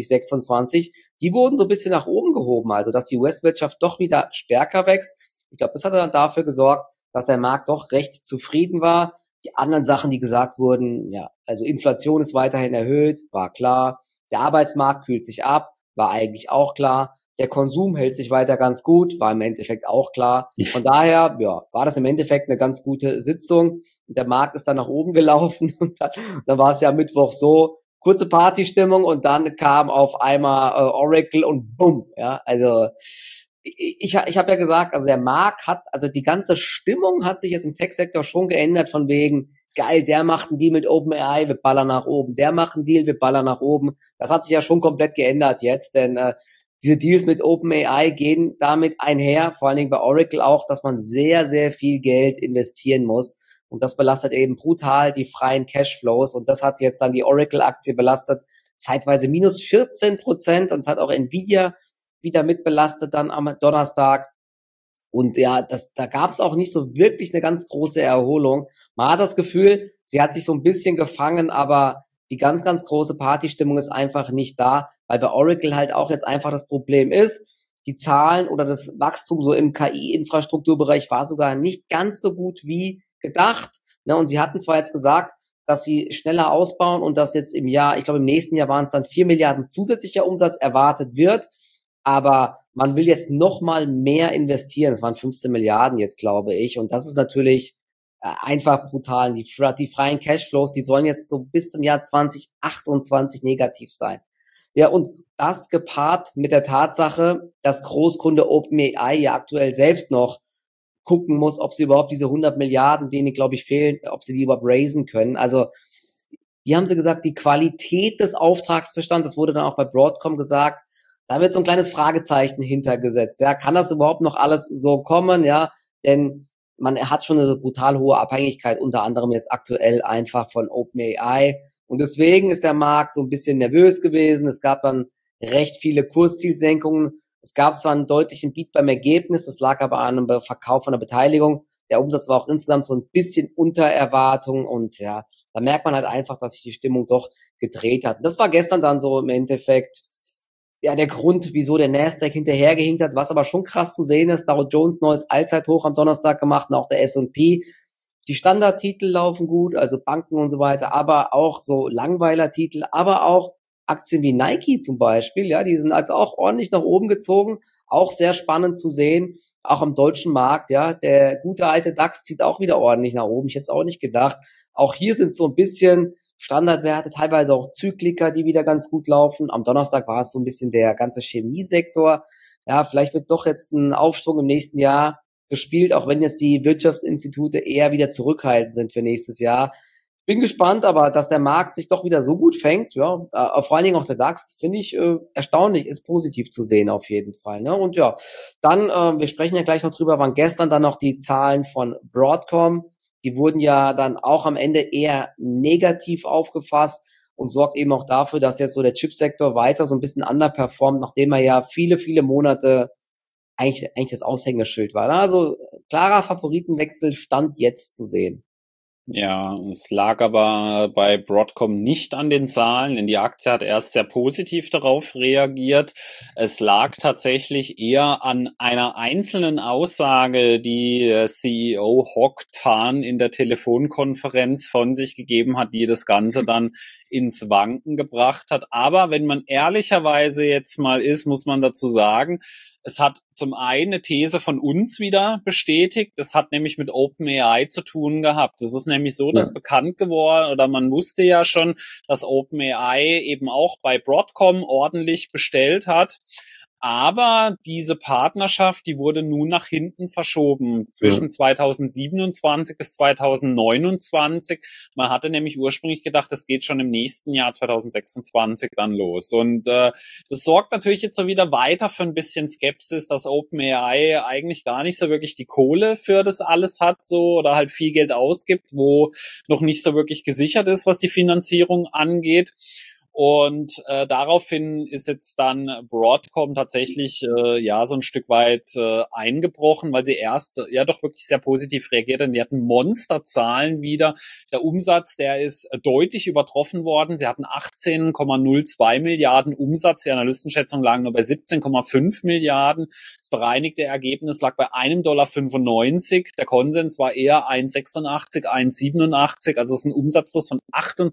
2026. Die wurden so ein bisschen nach oben gehoben, also dass die US-Wirtschaft doch wieder stärker wächst. Ich glaube, das hat dann dafür gesorgt, dass der Markt doch recht zufrieden war. Die anderen Sachen, die gesagt wurden, ja, also Inflation ist weiterhin erhöht, war klar. Der Arbeitsmarkt kühlt sich ab, war eigentlich auch klar. Der Konsum hält sich weiter ganz gut, war im Endeffekt auch klar. Von daher, ja, war das im Endeffekt eine ganz gute Sitzung. Und der Markt ist dann nach oben gelaufen und dann war es ja Mittwoch so, kurze Partystimmung und dann kam auf einmal Oracle und bumm, ja, also ich habe ja gesagt, also der Markt hat, also die ganze Stimmung hat sich jetzt im Tech-Sektor schon geändert von wegen, geil, der macht einen Deal mit OpenAI, wir ballern nach oben, der macht einen Deal, wir ballern nach oben. Das hat sich ja schon komplett geändert jetzt, denn diese Deals mit OpenAI gehen damit einher, vor allen Dingen bei Oracle auch, dass man sehr, sehr viel Geld investieren muss. Und das belastet eben brutal die freien Cashflows. Und das hat jetzt dann die Oracle-Aktie belastet, zeitweise minus 14%. Und es hat auch Nvidia wieder mit belastet dann am Donnerstag. Und ja, da gab es auch nicht so wirklich eine ganz große Erholung. Man hat das Gefühl, sie hat sich so ein bisschen gefangen, aber die ganz, ganz große Partystimmung ist einfach nicht da, weil bei Oracle halt auch jetzt einfach das Problem ist, die Zahlen oder das Wachstum so im KI-Infrastrukturbereich war sogar nicht ganz so gut wie gedacht. Ne? Und sie hatten zwar jetzt gesagt, dass sie schneller ausbauen und dass jetzt im Jahr, ich glaube im nächsten Jahr waren es dann 4 Milliarden zusätzlicher Umsatz erwartet wird, aber man will jetzt noch mal mehr investieren. Es waren 15 Milliarden jetzt, glaube ich. Und das ist natürlich einfach brutal. Die freien Cashflows, die sollen jetzt so bis zum Jahr 2028 negativ sein. Ja, und das gepaart mit der Tatsache, dass Großkunde OpenAI ja aktuell selbst noch gucken muss, ob sie überhaupt diese 100 Milliarden, denen, glaube ich, fehlen, ob sie die überhaupt raisen können. Also, wie haben sie gesagt, die Qualität des Auftragsbestands, das wurde dann auch bei Broadcom gesagt, da wird so ein kleines Fragezeichen hintergesetzt. Ja, kann das überhaupt noch alles so kommen? Ja, denn man hat schon eine brutal hohe Abhängigkeit, unter anderem jetzt aktuell einfach von OpenAI. Und deswegen ist der Markt so ein bisschen nervös gewesen. Es gab dann recht viele Kurszielsenkungen. Es gab zwar einen deutlichen Beat beim Ergebnis, das lag aber an einem Verkauf von der Beteiligung. Der Umsatz war auch insgesamt so ein bisschen unter Erwartung. Und ja, da merkt man halt einfach, dass sich die Stimmung doch gedreht hat. Und das war gestern dann so im Endeffekt ja der Grund, wieso der Nasdaq hinterhergehinkt hat, was aber schon krass zu sehen ist. Dow Jones neues Allzeithoch am Donnerstag gemacht und auch der S&P. Die Standardtitel laufen gut, also Banken und so weiter, aber auch so Langweilertitel, aber auch Aktien wie Nike zum Beispiel, ja, die sind also auch ordentlich nach oben gezogen, auch sehr spannend zu sehen, auch am deutschen Markt, ja, der gute alte DAX zieht auch wieder ordentlich nach oben, ich hätte es auch nicht gedacht. Auch hier sind so ein bisschen Standardwerte, teilweise auch Zykliker, die wieder ganz gut laufen. Am Donnerstag war es so ein bisschen der ganze Chemiesektor. Ja, vielleicht wird doch jetzt ein Aufschwung im nächsten Jahr gespielt, auch wenn jetzt die Wirtschaftsinstitute eher wieder zurückhaltend sind für nächstes Jahr. Bin gespannt, aber dass der Markt sich doch wieder so gut fängt, ja, vor allen Dingen auch der DAX, finde ich erstaunlich, ist positiv zu sehen auf jeden Fall. Ne? Und ja, dann, wir sprechen ja gleich noch drüber, waren gestern dann noch die Zahlen von Broadcom. Die wurden ja dann auch am Ende eher negativ aufgefasst und sorgt eben auch dafür, dass jetzt so der Chipsektor weiter so ein bisschen underperformt, nachdem er ja viele, viele Monate eigentlich das Aushängeschild war. Also klarer Favoritenwechsel stand jetzt zu sehen. Ja, es lag aber bei Broadcom nicht an den Zahlen, denn die Aktie hat erst sehr positiv darauf reagiert. Es lag tatsächlich eher an einer einzelnen Aussage, die der CEO Hock Tan in der Telefonkonferenz von sich gegeben hat, die das Ganze dann ins Wanken gebracht hat. Aber wenn man ehrlicherweise jetzt mal ist, muss man dazu sagen, es hat zum einen eine These von uns wieder bestätigt. Das hat nämlich mit OpenAI zu tun gehabt. Das ist nämlich so, dass bekannt geworden, oder man wusste ja schon, dass OpenAI eben auch bei Broadcom ordentlich bestellt hat. Aber diese Partnerschaft, die wurde nun nach hinten verschoben zwischen 2027 bis 2029. Man hatte nämlich ursprünglich gedacht, das geht schon im nächsten Jahr 2026 dann los. Und das sorgt natürlich jetzt so wieder weiter für ein bisschen Skepsis, dass OpenAI eigentlich gar nicht so wirklich die Kohle für das alles hat, so, oder halt viel Geld ausgibt, wo noch nicht so wirklich gesichert ist, was die Finanzierung angeht. Und daraufhin ist jetzt dann Broadcom tatsächlich so ein Stück weit eingebrochen, weil sie erst doch wirklich sehr positiv reagiert haben. Die hatten Monsterzahlen wieder. Der Umsatz, der ist deutlich übertroffen worden. Sie hatten 18,02 Milliarden Umsatz. Die Analystenschätzungen lagen nur bei 17,5 Milliarden. Das bereinigte Ergebnis lag bei $1,95. Der Konsens war eher 1,86, 1,87. Also es ist ein Umsatzplus von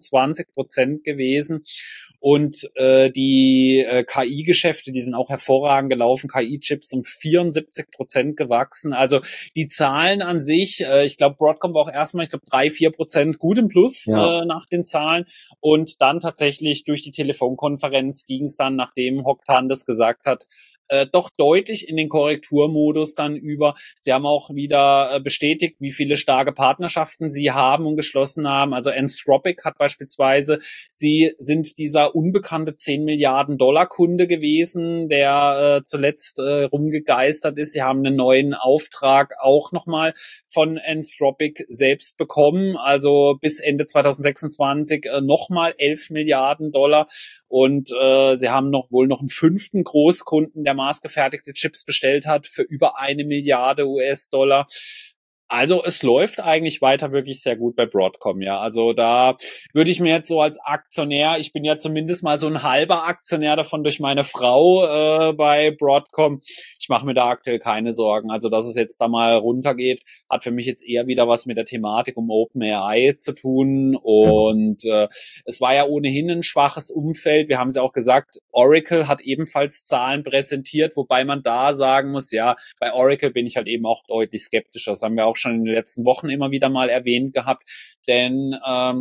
28% gewesen. Und die KI-Geschäfte, die sind auch hervorragend gelaufen. KI-Chips um 74% gewachsen. Also die Zahlen an sich, ich glaube, Broadcom war auch erstmal, 3-4% gut im Plus nach den Zahlen. Und dann tatsächlich durch die Telefonkonferenz ging es dann, nachdem Hock Tan das gesagt hat, doch deutlich in den Korrekturmodus dann über. Sie haben auch wieder bestätigt, wie viele starke Partnerschaften sie haben und geschlossen haben. Also Anthropic hat beispielsweise, sie sind dieser unbekannte 10 Milliarden Dollar Kunde gewesen, der zuletzt rumgegeistert ist. Sie haben einen neuen Auftrag auch nochmal von Anthropic selbst bekommen. Also bis Ende 2026 nochmal 11 Milliarden Dollar. Und sie haben wohl noch einen 5. Großkunden, der maßgefertigte Chips bestellt hat für über 1 Milliarde US-Dollar. Also es läuft eigentlich weiter wirklich sehr gut bei Broadcom, ja. Also da würde ich mir jetzt so als Aktionär, ich bin ja zumindest mal so ein halber Aktionär davon durch meine Frau bei Broadcom. Ich mache mir da aktuell keine Sorgen. Also dass es jetzt da mal runtergeht, hat für mich jetzt eher wieder was mit der Thematik um OpenAI zu tun. Und es war ja ohnehin ein schwaches Umfeld. Wir haben es ja auch gesagt, Oracle hat ebenfalls Zahlen präsentiert, wobei man da sagen muss, ja, bei Oracle bin ich halt eben auch deutlich skeptischer. Das haben wir auch schon in den letzten Wochen immer wieder mal erwähnt gehabt, denn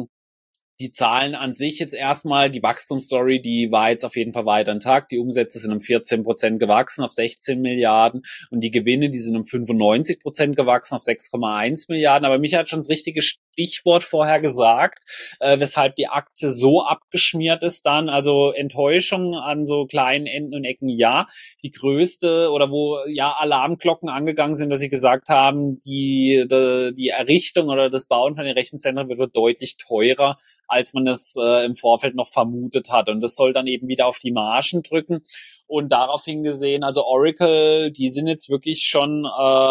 die Zahlen an sich jetzt erstmal, die Wachstumsstory, die war jetzt auf jeden Fall weiter intakt. Die Umsätze sind um 14% gewachsen auf 16 Milliarden und die Gewinne, die sind um 95% gewachsen auf 6,1 Milliarden. Aber Michael hat schon das richtige Stichwort vorher gesagt, weshalb die Aktie so abgeschmiert ist dann. Also Enttäuschung an so kleinen Enden und Ecken, ja. Die größte oder wo ja Alarmglocken angegangen sind, dass sie gesagt haben, die Errichtung oder das Bauen von den Rechenzentren wird deutlich teurer, als man es im Vorfeld noch vermutet hat. Und das soll dann eben wieder auf die Margen drücken. Und daraufhin gesehen, also Oracle, die sind jetzt wirklich schon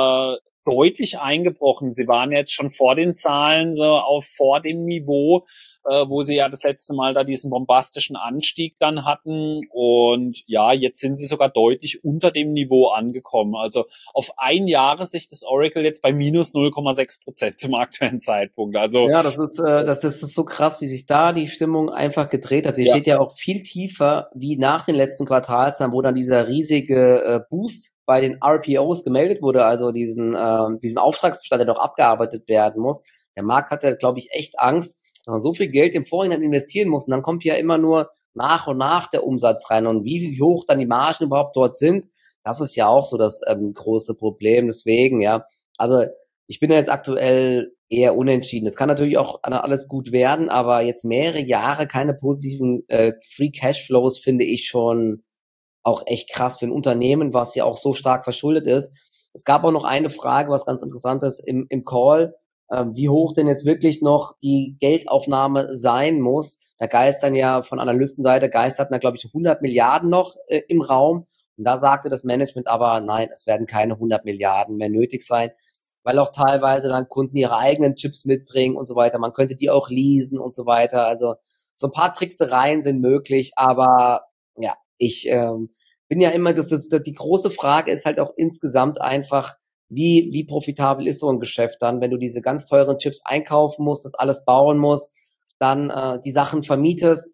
deutlich eingebrochen. Sie waren jetzt schon vor den Zahlen so vor dem Niveau, wo sie ja das letzte Mal da diesen bombastischen Anstieg dann hatten. Und ja, jetzt sind sie sogar deutlich unter dem Niveau angekommen. Also auf ein Jahressicht ist Oracle jetzt bei minus 0,6% zum aktuellen Zeitpunkt. Also ja, das ist so krass, wie sich da die Stimmung einfach gedreht hat. Sie steht ja auch viel tiefer wie nach den letzten Quartalszahlen, wo dann dieser riesige Boost bei den RPOs gemeldet wurde, also diesem Auftragsbestand, der noch abgearbeitet werden muss. Der Markt hatte, glaube ich, echt Angst, dass man so viel Geld im Vorhinein investieren muss. Und dann kommt ja immer nur nach und nach der Umsatz rein. Und wie hoch dann die Margen überhaupt dort sind, das ist ja auch so das große Problem. Deswegen, ja, also ich bin ja jetzt aktuell eher unentschieden. Es kann natürlich auch alles gut werden, aber jetzt mehrere Jahre keine positiven Free Cashflows finde ich schon auch echt krass für ein Unternehmen, was ja auch so stark verschuldet ist. Es gab auch noch eine Frage, was ganz interessant ist im Call, wie hoch denn jetzt wirklich noch die Geldaufnahme sein muss. Da geistern ja von Analystenseite, geisterten da glaube ich 100 Milliarden noch im Raum. Und da sagte das Management aber, nein, es werden keine 100 Milliarden mehr nötig sein, weil auch teilweise dann Kunden ihre eigenen Chips mitbringen und so weiter. Man könnte die auch leasen und so weiter. Also so ein paar Tricksereien sind möglich, aber ja, ich bin ja immer, die große Frage ist halt auch insgesamt einfach, wie profitabel ist so ein Geschäft dann, wenn du diese ganz teuren Chips einkaufen musst, das alles bauen musst, dann die Sachen vermietest,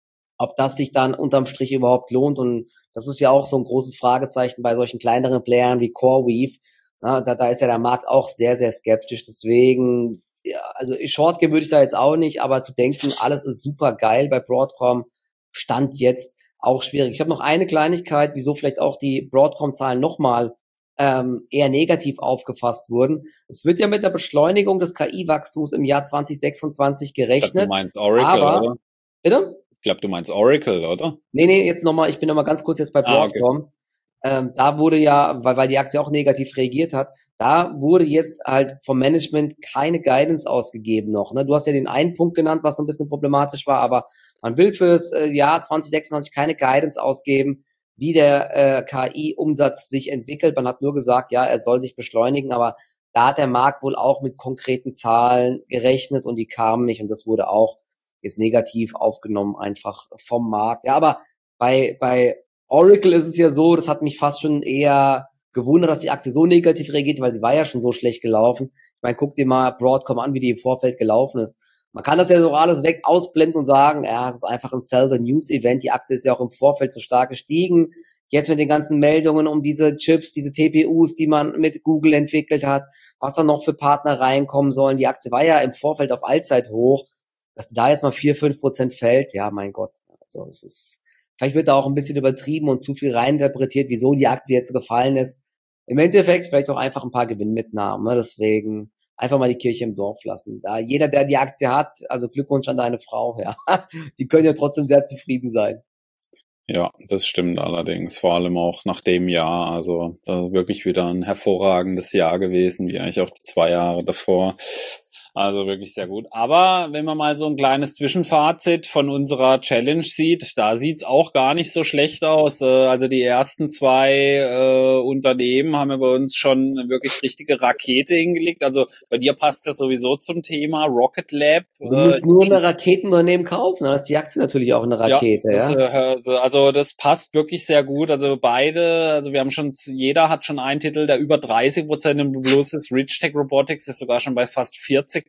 ob das sich dann unterm Strich überhaupt lohnt. Und das ist ja auch so ein großes Fragezeichen bei solchen kleineren Playern wie CoreWeave. Ja, da ist ja der Markt auch sehr, sehr skeptisch. Deswegen, ja, also Shortgehen würde ich da jetzt auch nicht, aber zu denken, alles ist super geil bei Broadcom, Stand jetzt auch schwierig. Ich habe noch eine Kleinigkeit, wieso vielleicht auch die Broadcom-Zahlen nochmal eher negativ aufgefasst wurden. Es wird ja mit der Beschleunigung des KI-Wachstums im Jahr 2026 gerechnet. Ich glaub, du meinst Oracle, aber, oder? Bitte? Ich glaube, du meinst Oracle, oder? Nee, jetzt nochmal, ich bin nochmal ganz kurz jetzt bei Broadcom. Okay. Da wurde ja, weil die Aktie auch negativ reagiert hat, da wurde jetzt halt vom Management keine Guidance ausgegeben noch. Ne? Du hast ja den einen Punkt genannt, was so ein bisschen problematisch war, aber man will fürs Jahr 2026 keine Guidance ausgeben, wie der KI-Umsatz sich entwickelt. Man hat nur gesagt, ja, er soll sich beschleunigen, aber da hat der Markt wohl auch mit konkreten Zahlen gerechnet und die kamen nicht und das wurde auch jetzt negativ aufgenommen einfach vom Markt. Ja, aber bei Oracle ist es ja so, das hat mich fast schon eher gewundert, dass die Aktie so negativ reagiert, weil sie war ja schon so schlecht gelaufen. Ich meine, guck dir mal Broadcom an, wie die im Vorfeld gelaufen ist. Man kann das ja so alles weg ausblenden und sagen, ja, es ist einfach ein Sell-the-News-Event. Die Aktie ist ja auch im Vorfeld so stark gestiegen. Jetzt mit den ganzen Meldungen um diese Chips, diese TPUs, die man mit Google entwickelt hat, was dann noch für Partner reinkommen sollen. Die Aktie war ja im Vorfeld auf Allzeithoch. Dass die da jetzt mal 4-5% fällt, ja, mein Gott. Also es ist, vielleicht wird da auch ein bisschen übertrieben und zu viel reininterpretiert, wieso die Aktie jetzt so gefallen ist. Im Endeffekt vielleicht auch einfach ein paar Gewinnmitnahmen. Ne? Deswegen einfach mal die Kirche im Dorf lassen. Da jeder, der die Aktie hat, also Glückwunsch an deine Frau, ja, die können ja trotzdem sehr zufrieden sein. Ja, das stimmt allerdings, vor allem auch nach dem Jahr, also wirklich wieder ein hervorragendes Jahr gewesen, wie eigentlich auch die 2 Jahre davor. Also wirklich sehr gut. Aber wenn man mal so ein kleines Zwischenfazit von unserer Challenge sieht, da sieht's auch gar nicht so schlecht aus. Also die ersten 2 Unternehmen haben ja bei uns schon eine wirklich richtige Rakete hingelegt. Also bei dir passt ja sowieso zum Thema Rocket Lab. Du musst nur eine Raketenunternehmen kaufen, dann ist die Aktie natürlich auch eine Rakete. Ja, also das passt wirklich sehr gut. Also beide, also wir haben schon, jeder hat schon einen Titel, der über 30% im Plus ist. Richtech Robotics ist sogar schon bei fast 40%.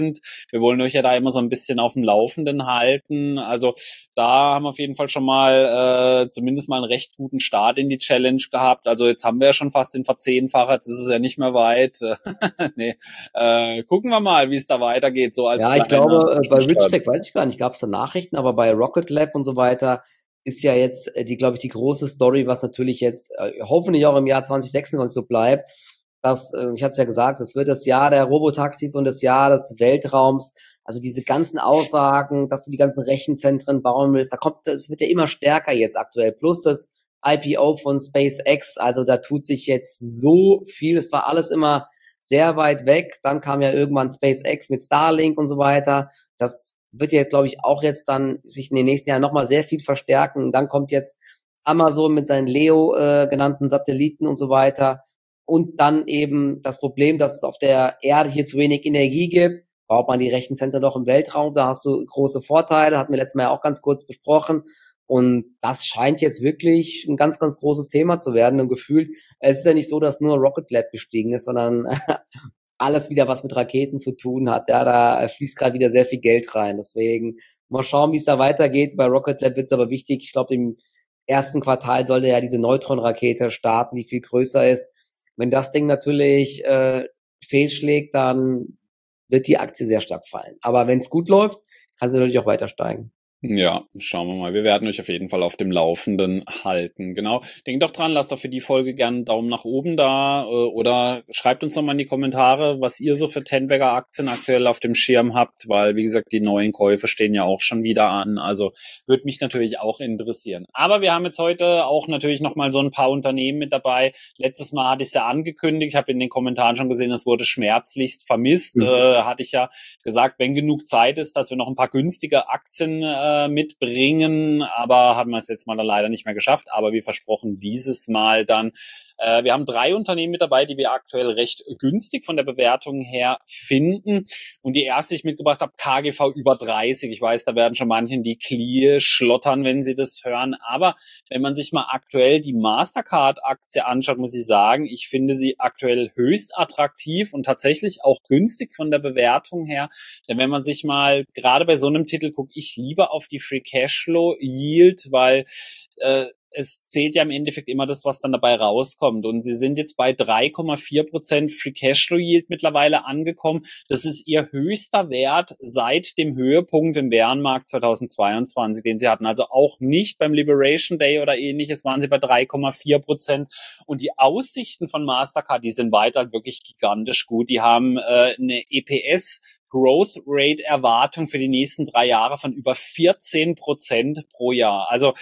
Wir wollen euch ja da immer so ein bisschen auf dem Laufenden halten. Also da haben wir auf jeden Fall schon mal zumindest mal einen recht guten Start in die Challenge gehabt. Also jetzt haben wir ja schon fast den Verzehnfacher, jetzt ist es ja nicht mehr weit. Nee, gucken wir mal, wie es da weitergeht. So als ja, ich glaube, bei Richtech weiß ich gar nicht, gab es da Nachrichten, aber bei Rocket Lab und so weiter ist ja jetzt glaube ich, die große Story, was natürlich jetzt hoffentlich auch im Jahr 2026 so bleibt, dass, ich hatte es ja gesagt, es wird das Jahr der Robotaxis und das Jahr des Weltraums, also diese ganzen Aussagen, dass du die ganzen Rechenzentren bauen willst, es wird ja immer stärker jetzt aktuell, plus das IPO von SpaceX, also da tut sich jetzt so viel, es war alles immer sehr weit weg, dann kam ja irgendwann SpaceX mit Starlink und so weiter, das wird ja, glaube ich, auch jetzt dann sich in den nächsten Jahren nochmal sehr viel verstärken, und dann kommt jetzt Amazon mit seinen Leo genannten Satelliten und so weiter. Und dann eben das Problem, dass es auf der Erde hier zu wenig Energie gibt, baut man die Rechenzentren doch im Weltraum, da hast du große Vorteile, hatten wir letztes Mal ja auch ganz kurz besprochen. Und das scheint jetzt wirklich ein ganz, ganz großes Thema zu werden. Und gefühlt, es ist ja nicht so, dass nur Rocket Lab gestiegen ist, sondern alles wieder, was mit Raketen zu tun hat. Ja, da fließt gerade wieder sehr viel Geld rein. Deswegen mal schauen, wie es da weitergeht. Bei Rocket Lab wird es aber wichtig. Ich glaube, im ersten Quartal sollte ja diese Neutron-Rakete starten, die viel größer ist. Wenn das Ding natürlich fehlschlägt, dann wird die Aktie sehr stark fallen. Aber wenn es gut läuft, kann sie natürlich auch weiter steigen. Ja, schauen wir mal. Wir werden euch auf jeden Fall auf dem Laufenden halten. Genau. Denkt doch dran, lasst doch für die Folge gerne einen Daumen nach oben da oder schreibt uns nochmal in die Kommentare, was ihr so für Tenbagger Aktien aktuell auf dem Schirm habt, weil, wie gesagt, die neuen Käufe stehen ja auch schon wieder an. Also würde mich natürlich auch interessieren. Aber wir haben jetzt heute auch natürlich nochmal so ein paar Unternehmen mit dabei. Letztes Mal hatte ich es ja angekündigt. Ich habe in den Kommentaren schon gesehen, es wurde schmerzlichst vermisst. Hatte ich ja gesagt, wenn genug Zeit ist, dass wir noch ein paar günstige Aktien mitbringen, aber haben wir es jetzt mal leider nicht mehr geschafft. Aber wie versprochen, dieses Mal dann. Wir haben 3 Unternehmen mit dabei, die wir aktuell recht günstig von der Bewertung her finden. Und die erste, die ich mitgebracht habe, KGV über 30. Ich weiß, da werden schon manche in die Knie schlottern, wenn sie das hören. Aber wenn man sich mal aktuell die Mastercard-Aktie anschaut, muss ich sagen, ich finde sie aktuell höchst attraktiv und tatsächlich auch günstig von der Bewertung her. Denn wenn man sich mal gerade bei so einem Titel guckt, ich lieber auf die Free Cashflow Yield, weil es zählt ja im Endeffekt immer das, was dann dabei rauskommt. Und sie sind jetzt bei 3,4% Free Cashflow Yield mittlerweile angekommen. Das ist ihr höchster Wert seit dem Höhepunkt im Bärenmarkt 2022, den sie hatten. Also auch nicht beim Liberation Day oder ähnliches waren sie bei 3,4%. Und die Aussichten von Mastercard, die sind weiter wirklich gigantisch gut. Die haben eine EPS Growth Rate Erwartung für die nächsten 3 Jahre von über 14% pro Jahr. Also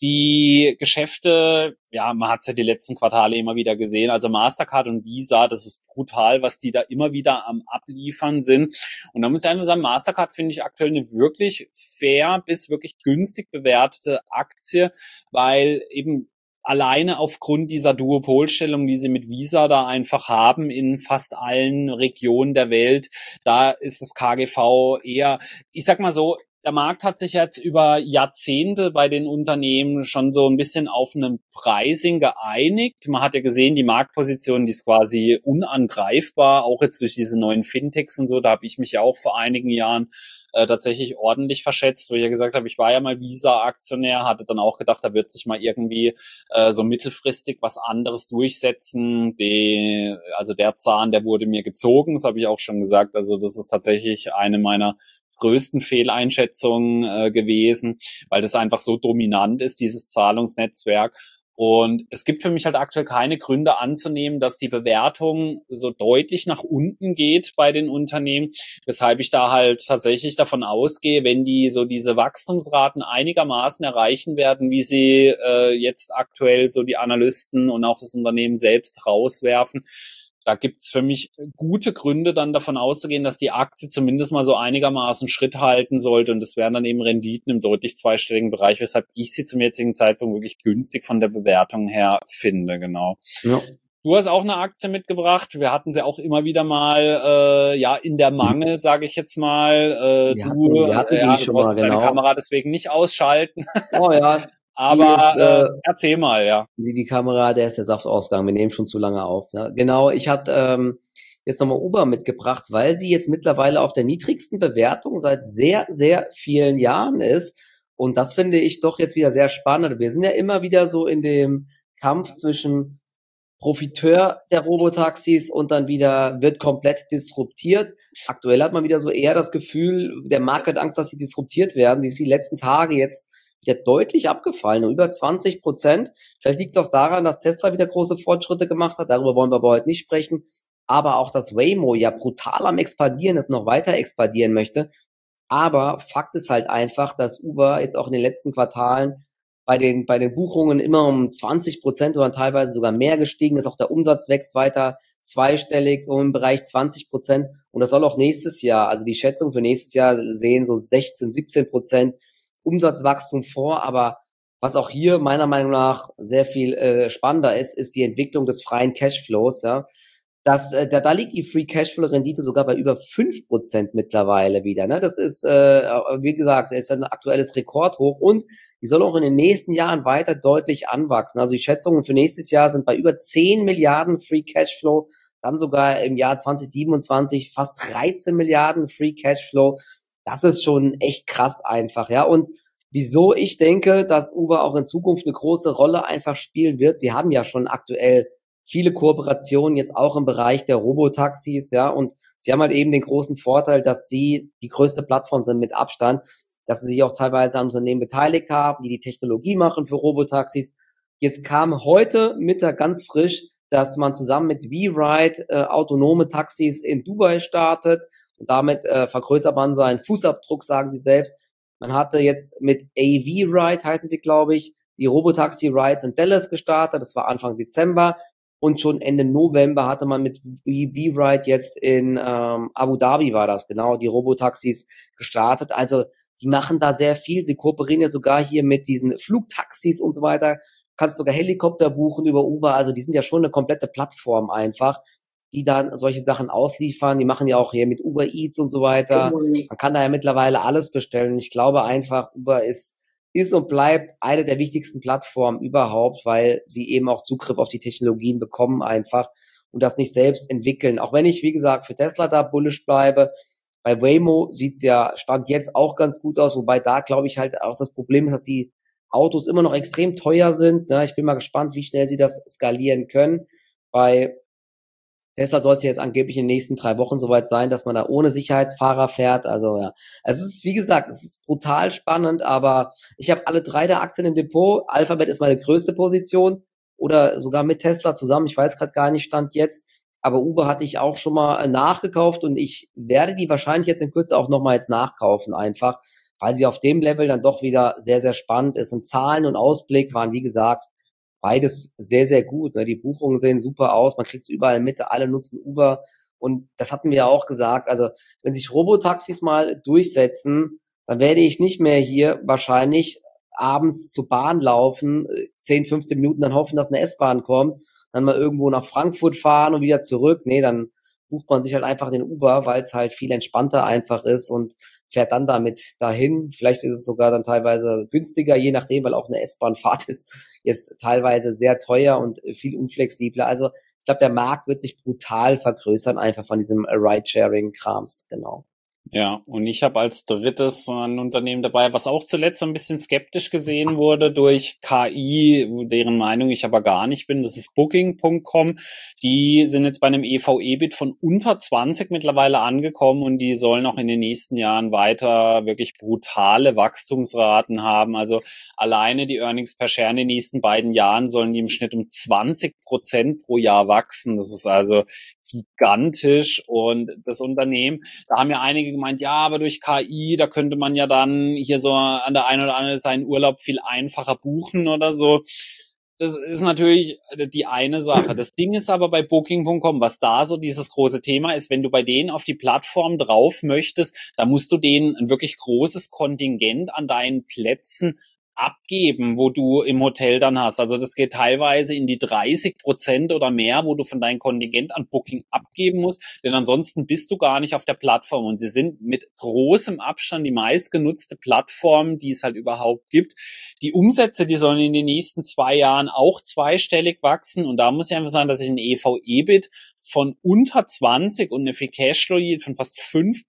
die Geschäfte, ja, man hat es ja die letzten Quartale immer wieder gesehen. Also Mastercard und Visa, das ist brutal, was die da immer wieder am Abliefern sind. Und da muss ich einfach sagen, Mastercard finde ich aktuell eine wirklich fair bis wirklich günstig bewertete Aktie, weil eben alleine aufgrund dieser Duopolstellung, die sie mit Visa da einfach haben in fast allen Regionen der Welt, da ist das KGV eher, ich sag mal so, der Markt hat sich jetzt über Jahrzehnte bei den Unternehmen schon so ein bisschen auf einem Pricing geeinigt. Man hat ja gesehen, die Marktposition, die ist quasi unangreifbar, auch jetzt durch diese neuen Fintechs und so. Da habe ich mich ja auch vor einigen Jahren tatsächlich ordentlich verschätzt, wo ich ja gesagt habe, ich war ja mal Visa-Aktionär, hatte dann auch gedacht, da wird sich mal irgendwie so mittelfristig was anderes durchsetzen. Also der Zahn, der wurde mir gezogen, das habe ich auch schon gesagt. Also das ist tatsächlich eine meiner größten Fehleinschätzungen gewesen, weil das einfach so dominant ist, dieses Zahlungsnetzwerk. Und es gibt für mich halt aktuell keine Gründe anzunehmen, dass die Bewertung so deutlich nach unten geht bei den Unternehmen, weshalb ich da halt tatsächlich davon ausgehe, wenn die so diese Wachstumsraten einigermaßen erreichen werden, wie sie jetzt aktuell so die Analysten und auch das Unternehmen selbst rauswerfen, da gibt's für mich gute Gründe, dann davon auszugehen, dass die Aktie zumindest mal so einigermaßen Schritt halten sollte. Und das wären dann eben Renditen im deutlich zweistelligen Bereich, weshalb ich sie zum jetzigen Zeitpunkt wirklich günstig von der Bewertung her finde, genau. Ja. Du hast auch eine Aktie mitgebracht. Wir hatten sie auch immer wieder mal in der Mangel, sage ich jetzt mal. Wir hatten die schon brauchst mal, genau. deine Kamera deswegen nicht ausschalten. Oh ja. Aber erzähl mal, ja. Die Kamera, der ist der Saft ausgegangen. Wir nehmen schon zu lange auf. Ja. Genau, ich habe jetzt nochmal Uber mitgebracht, weil sie jetzt mittlerweile auf der niedrigsten Bewertung seit sehr, sehr vielen Jahren ist. Und das finde ich doch jetzt wieder sehr spannend. Wir sind ja immer wieder so in dem Kampf zwischen Profiteur der Robotaxis und dann wieder wird komplett disruptiert. Aktuell hat man wieder so eher das Gefühl, der Markt hat Angst, dass sie disruptiert werden. Sie ist die letzten Tage jetzt wieder deutlich abgefallen, um über 20%. Vielleicht liegt es auch daran, dass Tesla wieder große Fortschritte gemacht hat. Darüber wollen wir aber heute nicht sprechen. Aber auch, dass Waymo ja brutal am Expandieren ist, noch weiter expandieren möchte. Aber Fakt ist halt einfach, dass Uber jetzt auch in den letzten Quartalen bei den Buchungen immer um 20% oder teilweise sogar mehr gestiegen ist. Auch der Umsatz wächst weiter zweistellig, so im Bereich 20%. Und das soll auch nächstes Jahr, also die Schätzung für nächstes Jahr sehen so 16-17% Umsatzwachstum vor. Aber was auch hier meiner Meinung nach sehr viel spannender ist die Entwicklung des freien Cashflows. Ja. Da liegt die Free Cashflow-Rendite sogar bei über 5% mittlerweile wieder. Ne? Das ist, wie gesagt, ist ein aktuelles Rekordhoch und die soll auch in den nächsten Jahren weiter deutlich anwachsen. Also die Schätzungen für nächstes Jahr sind bei über 10 Milliarden Free Cashflow, dann sogar im Jahr 2027 fast 13 Milliarden Free Cashflow. Das ist schon echt krass einfach, ja. Und wieso ich denke, dass Uber auch in Zukunft eine große Rolle einfach spielen wird. Sie haben ja schon aktuell viele Kooperationen jetzt auch im Bereich der Robotaxis, ja, und sie haben halt eben den großen Vorteil, dass sie die größte Plattform sind mit Abstand, dass sie sich auch teilweise an Unternehmen beteiligt haben, die Technologie machen für Robotaxis. Jetzt kam heute Mittag ganz frisch, dass man zusammen mit WeRide autonome Taxis in Dubai startet und damit vergrößert man seinen Fußabdruck, sagen sie selbst. Man hatte jetzt mit AV-Ride, heißen sie, glaube ich, die Robotaxi-Rides in Dallas gestartet, das war Anfang Dezember. Und schon Ende November hatte man mit WeRide jetzt in Abu Dhabi war das, genau, die Robotaxis gestartet. Also die machen da sehr viel. Sie kooperieren ja sogar hier mit diesen Flugtaxis und so weiter. Du kannst sogar Helikopter buchen über Uber. Also die sind ja schon eine komplette Plattform einfach, die dann solche Sachen ausliefern. Die machen ja auch hier mit Uber Eats und so weiter. Man kann da ja mittlerweile alles bestellen. Ich glaube einfach, Uber ist und bleibt eine der wichtigsten Plattformen überhaupt, weil sie eben auch Zugriff auf die Technologien bekommen einfach und das nicht selbst entwickeln. Auch wenn ich, wie gesagt, für Tesla da bullish bleibe, bei Waymo sieht's ja Stand jetzt auch ganz gut aus, wobei da glaube ich halt auch das Problem ist, dass die Autos immer noch extrem teuer sind. Ja, ich bin mal gespannt, wie schnell sie das skalieren können. Bei Tesla soll es jetzt angeblich in den nächsten 3 Wochen soweit sein, dass man da ohne Sicherheitsfahrer fährt. Also ja, es ist, wie gesagt, es ist brutal spannend, aber ich habe alle 3 der Aktien im Depot. Alphabet ist meine größte Position oder sogar mit Tesla zusammen. Ich weiß gerade gar nicht, Stand jetzt. Aber Uber hatte ich auch schon mal nachgekauft und ich werde die wahrscheinlich jetzt in Kürze auch nochmal jetzt nachkaufen einfach, weil sie auf dem Level dann doch wieder sehr, sehr spannend ist. Und Zahlen und Ausblick waren, wie gesagt, beides sehr, sehr gut. Ne? Die Buchungen sehen super aus, man kriegt es überall mit, alle nutzen Uber. Und das hatten wir ja auch gesagt. Also wenn sich Robotaxis mal durchsetzen, dann werde ich nicht mehr hier wahrscheinlich abends zur Bahn laufen, 10, 15 Minuten, dann hoffen, dass eine S-Bahn kommt, dann mal irgendwo nach Frankfurt fahren und wieder zurück. Nee, dann bucht man sich halt einfach den Uber, weil es halt viel entspannter einfach ist und fährt dann damit dahin. Vielleicht ist es sogar dann teilweise günstiger, je nachdem, weil auch eine S-Bahn-Fahrt ist jetzt teilweise sehr teuer und viel unflexibler. Also ich glaube, der Markt wird sich brutal vergrößern, einfach von diesem Ride-Sharing-Krams, genau. Ja, und ich habe als drittes ein Unternehmen dabei, was auch zuletzt so ein bisschen skeptisch gesehen wurde durch KI, deren Meinung ich aber gar nicht bin. Das ist Booking.com. Die sind jetzt bei einem EV-EBIT von unter 20 mittlerweile angekommen und die sollen auch in den nächsten Jahren weiter wirklich brutale Wachstumsraten haben. Also alleine die Earnings per Share in den nächsten beiden Jahren sollen die im Schnitt um 20% pro Jahr wachsen. Das ist also gigantisch und das Unternehmen, da haben ja einige gemeint, ja, aber durch KI, da könnte man ja dann hier so an der einen oder anderen seinen Urlaub viel einfacher buchen oder so. Das ist natürlich die eine Sache. Das Ding ist aber bei Booking.com, was da so dieses große Thema ist, wenn du bei denen auf die Plattform drauf möchtest, da musst du denen ein wirklich großes Kontingent an deinen Plätzen abgeben, wo du im Hotel dann hast. Also das geht teilweise in die 30% oder mehr, wo du von deinem Kontingent an Booking abgeben musst, denn ansonsten bist du gar nicht auf der Plattform. Und sie sind mit großem Abstand die meistgenutzte Plattform, die es halt überhaupt gibt. Die Umsätze, die sollen in den nächsten 2 Jahren auch zweistellig wachsen. Und da muss ich einfach sagen, dass ich ein EV-EBIT von unter 20 und eine Free Cashflow Yield von fast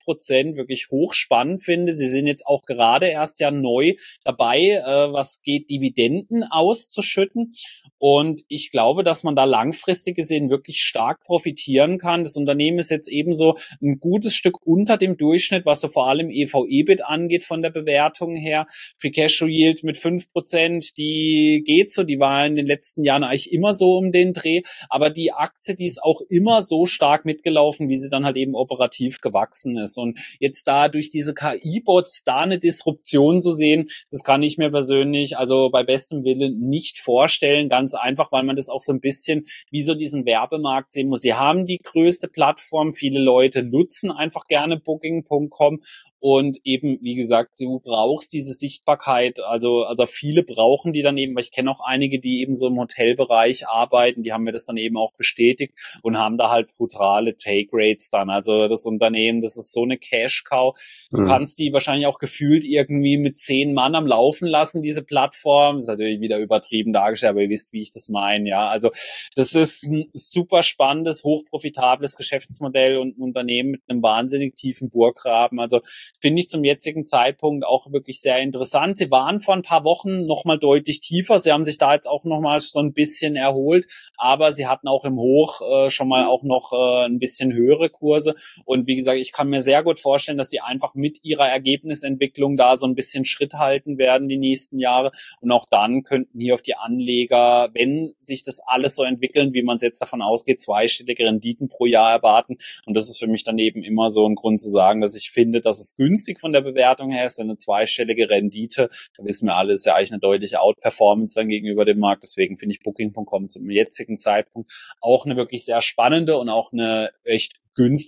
5% wirklich hochspannend finde. Sie sind jetzt auch gerade erst ja neu dabei, was geht, Dividenden auszuschütten. Und ich glaube, dass man da langfristig gesehen wirklich stark profitieren kann. Das Unternehmen ist jetzt ebenso ein gutes Stück unter dem Durchschnitt, was so vor allem EV-EBIT angeht von der Bewertung her. Free Cashflow Yield mit 5%, die geht so, die war in den letzten Jahren eigentlich immer so um den Dreh, aber die Aktie, die ist auch immer so stark mitgelaufen, wie sie dann halt eben operativ gewachsen ist. Und jetzt da durch diese KI-Bots da eine Disruption zu sehen, das kann ich mir persönlich, also bei bestem Willen nicht vorstellen, ganz einfach, weil man das auch so ein bisschen wie so diesen Werbemarkt sehen muss. Sie haben die größte Plattform, viele Leute nutzen einfach gerne Booking.com und eben, wie gesagt, du brauchst diese Sichtbarkeit, also viele brauchen die dann eben, weil ich kenne auch einige, die eben so im Hotelbereich arbeiten, die haben mir das dann eben auch bestätigt und haben da halt brutale Take-Rates dann. Also das Unternehmen, das ist so eine Cash-Cow. Du kannst die wahrscheinlich auch gefühlt irgendwie mit 10 Mann am Laufen lassen, diese Plattform. Das ist natürlich wieder übertrieben dargestellt, aber ihr wisst, wie ich das meine, ja. Also das ist ein super spannendes, hochprofitables Geschäftsmodell und ein Unternehmen mit einem wahnsinnig tiefen Burggraben. Also finde ich zum jetzigen Zeitpunkt auch wirklich sehr interessant. Sie waren vor ein paar Wochen nochmal deutlich tiefer. Sie haben sich da jetzt auch nochmal so ein bisschen erholt, aber sie hatten auch im Hoch schon mal auch noch ein bisschen höhere Kurse. Und wie gesagt, ich kann mir sehr gut vorstellen, dass sie einfach mit ihrer Ergebnisentwicklung da so ein bisschen Schritt halten werden die nächsten Jahre. Und auch dann könnten hier auf die Anleger, wenn sich das alles so entwickeln, wie man es jetzt davon ausgeht, zweistellige Renditen pro Jahr erwarten. Und das ist für mich dann eben immer so ein Grund zu sagen, dass ich finde, dass es günstig von der Bewertung her ist, eine zweistellige Rendite. Da wissen wir alle, ist ja eigentlich eine deutliche Outperformance dann gegenüber dem Markt. Deswegen finde ich Booking.com zum jetzigen Zeitpunkt auch eine wirklich sehr spannende und auch eine echt günstig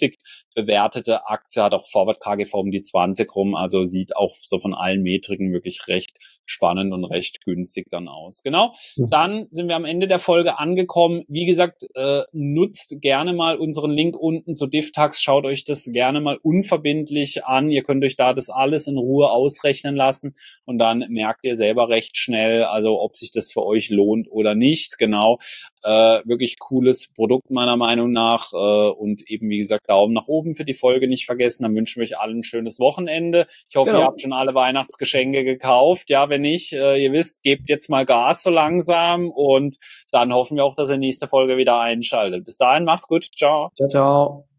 bewertete Aktie, hat auch Forward KGV um die 20 rum, also sieht auch so von allen Metriken wirklich recht spannend und recht günstig dann aus. Genau, dann sind wir am Ende der Folge angekommen. Wie gesagt, nutzt gerne mal unseren Link unten zu Divtax, schaut euch das gerne mal unverbindlich an. Ihr könnt euch da das alles in Ruhe ausrechnen lassen und dann merkt ihr selber recht schnell, also ob sich das für euch lohnt oder nicht. Genau, wirklich cooles Produkt meiner Meinung nach und eben wie gesagt Daumen nach oben für die Folge nicht vergessen. Dann wünschen wir euch allen ein schönes Wochenende. Ich hoffe, ihr habt schon alle Weihnachtsgeschenke gekauft. Ja, wenn nicht, ihr wisst, gebt jetzt mal Gas so langsam und dann hoffen wir auch, dass ihr nächste Folge wieder einschaltet. Bis dahin, macht's gut. Ciao. Ciao, ciao.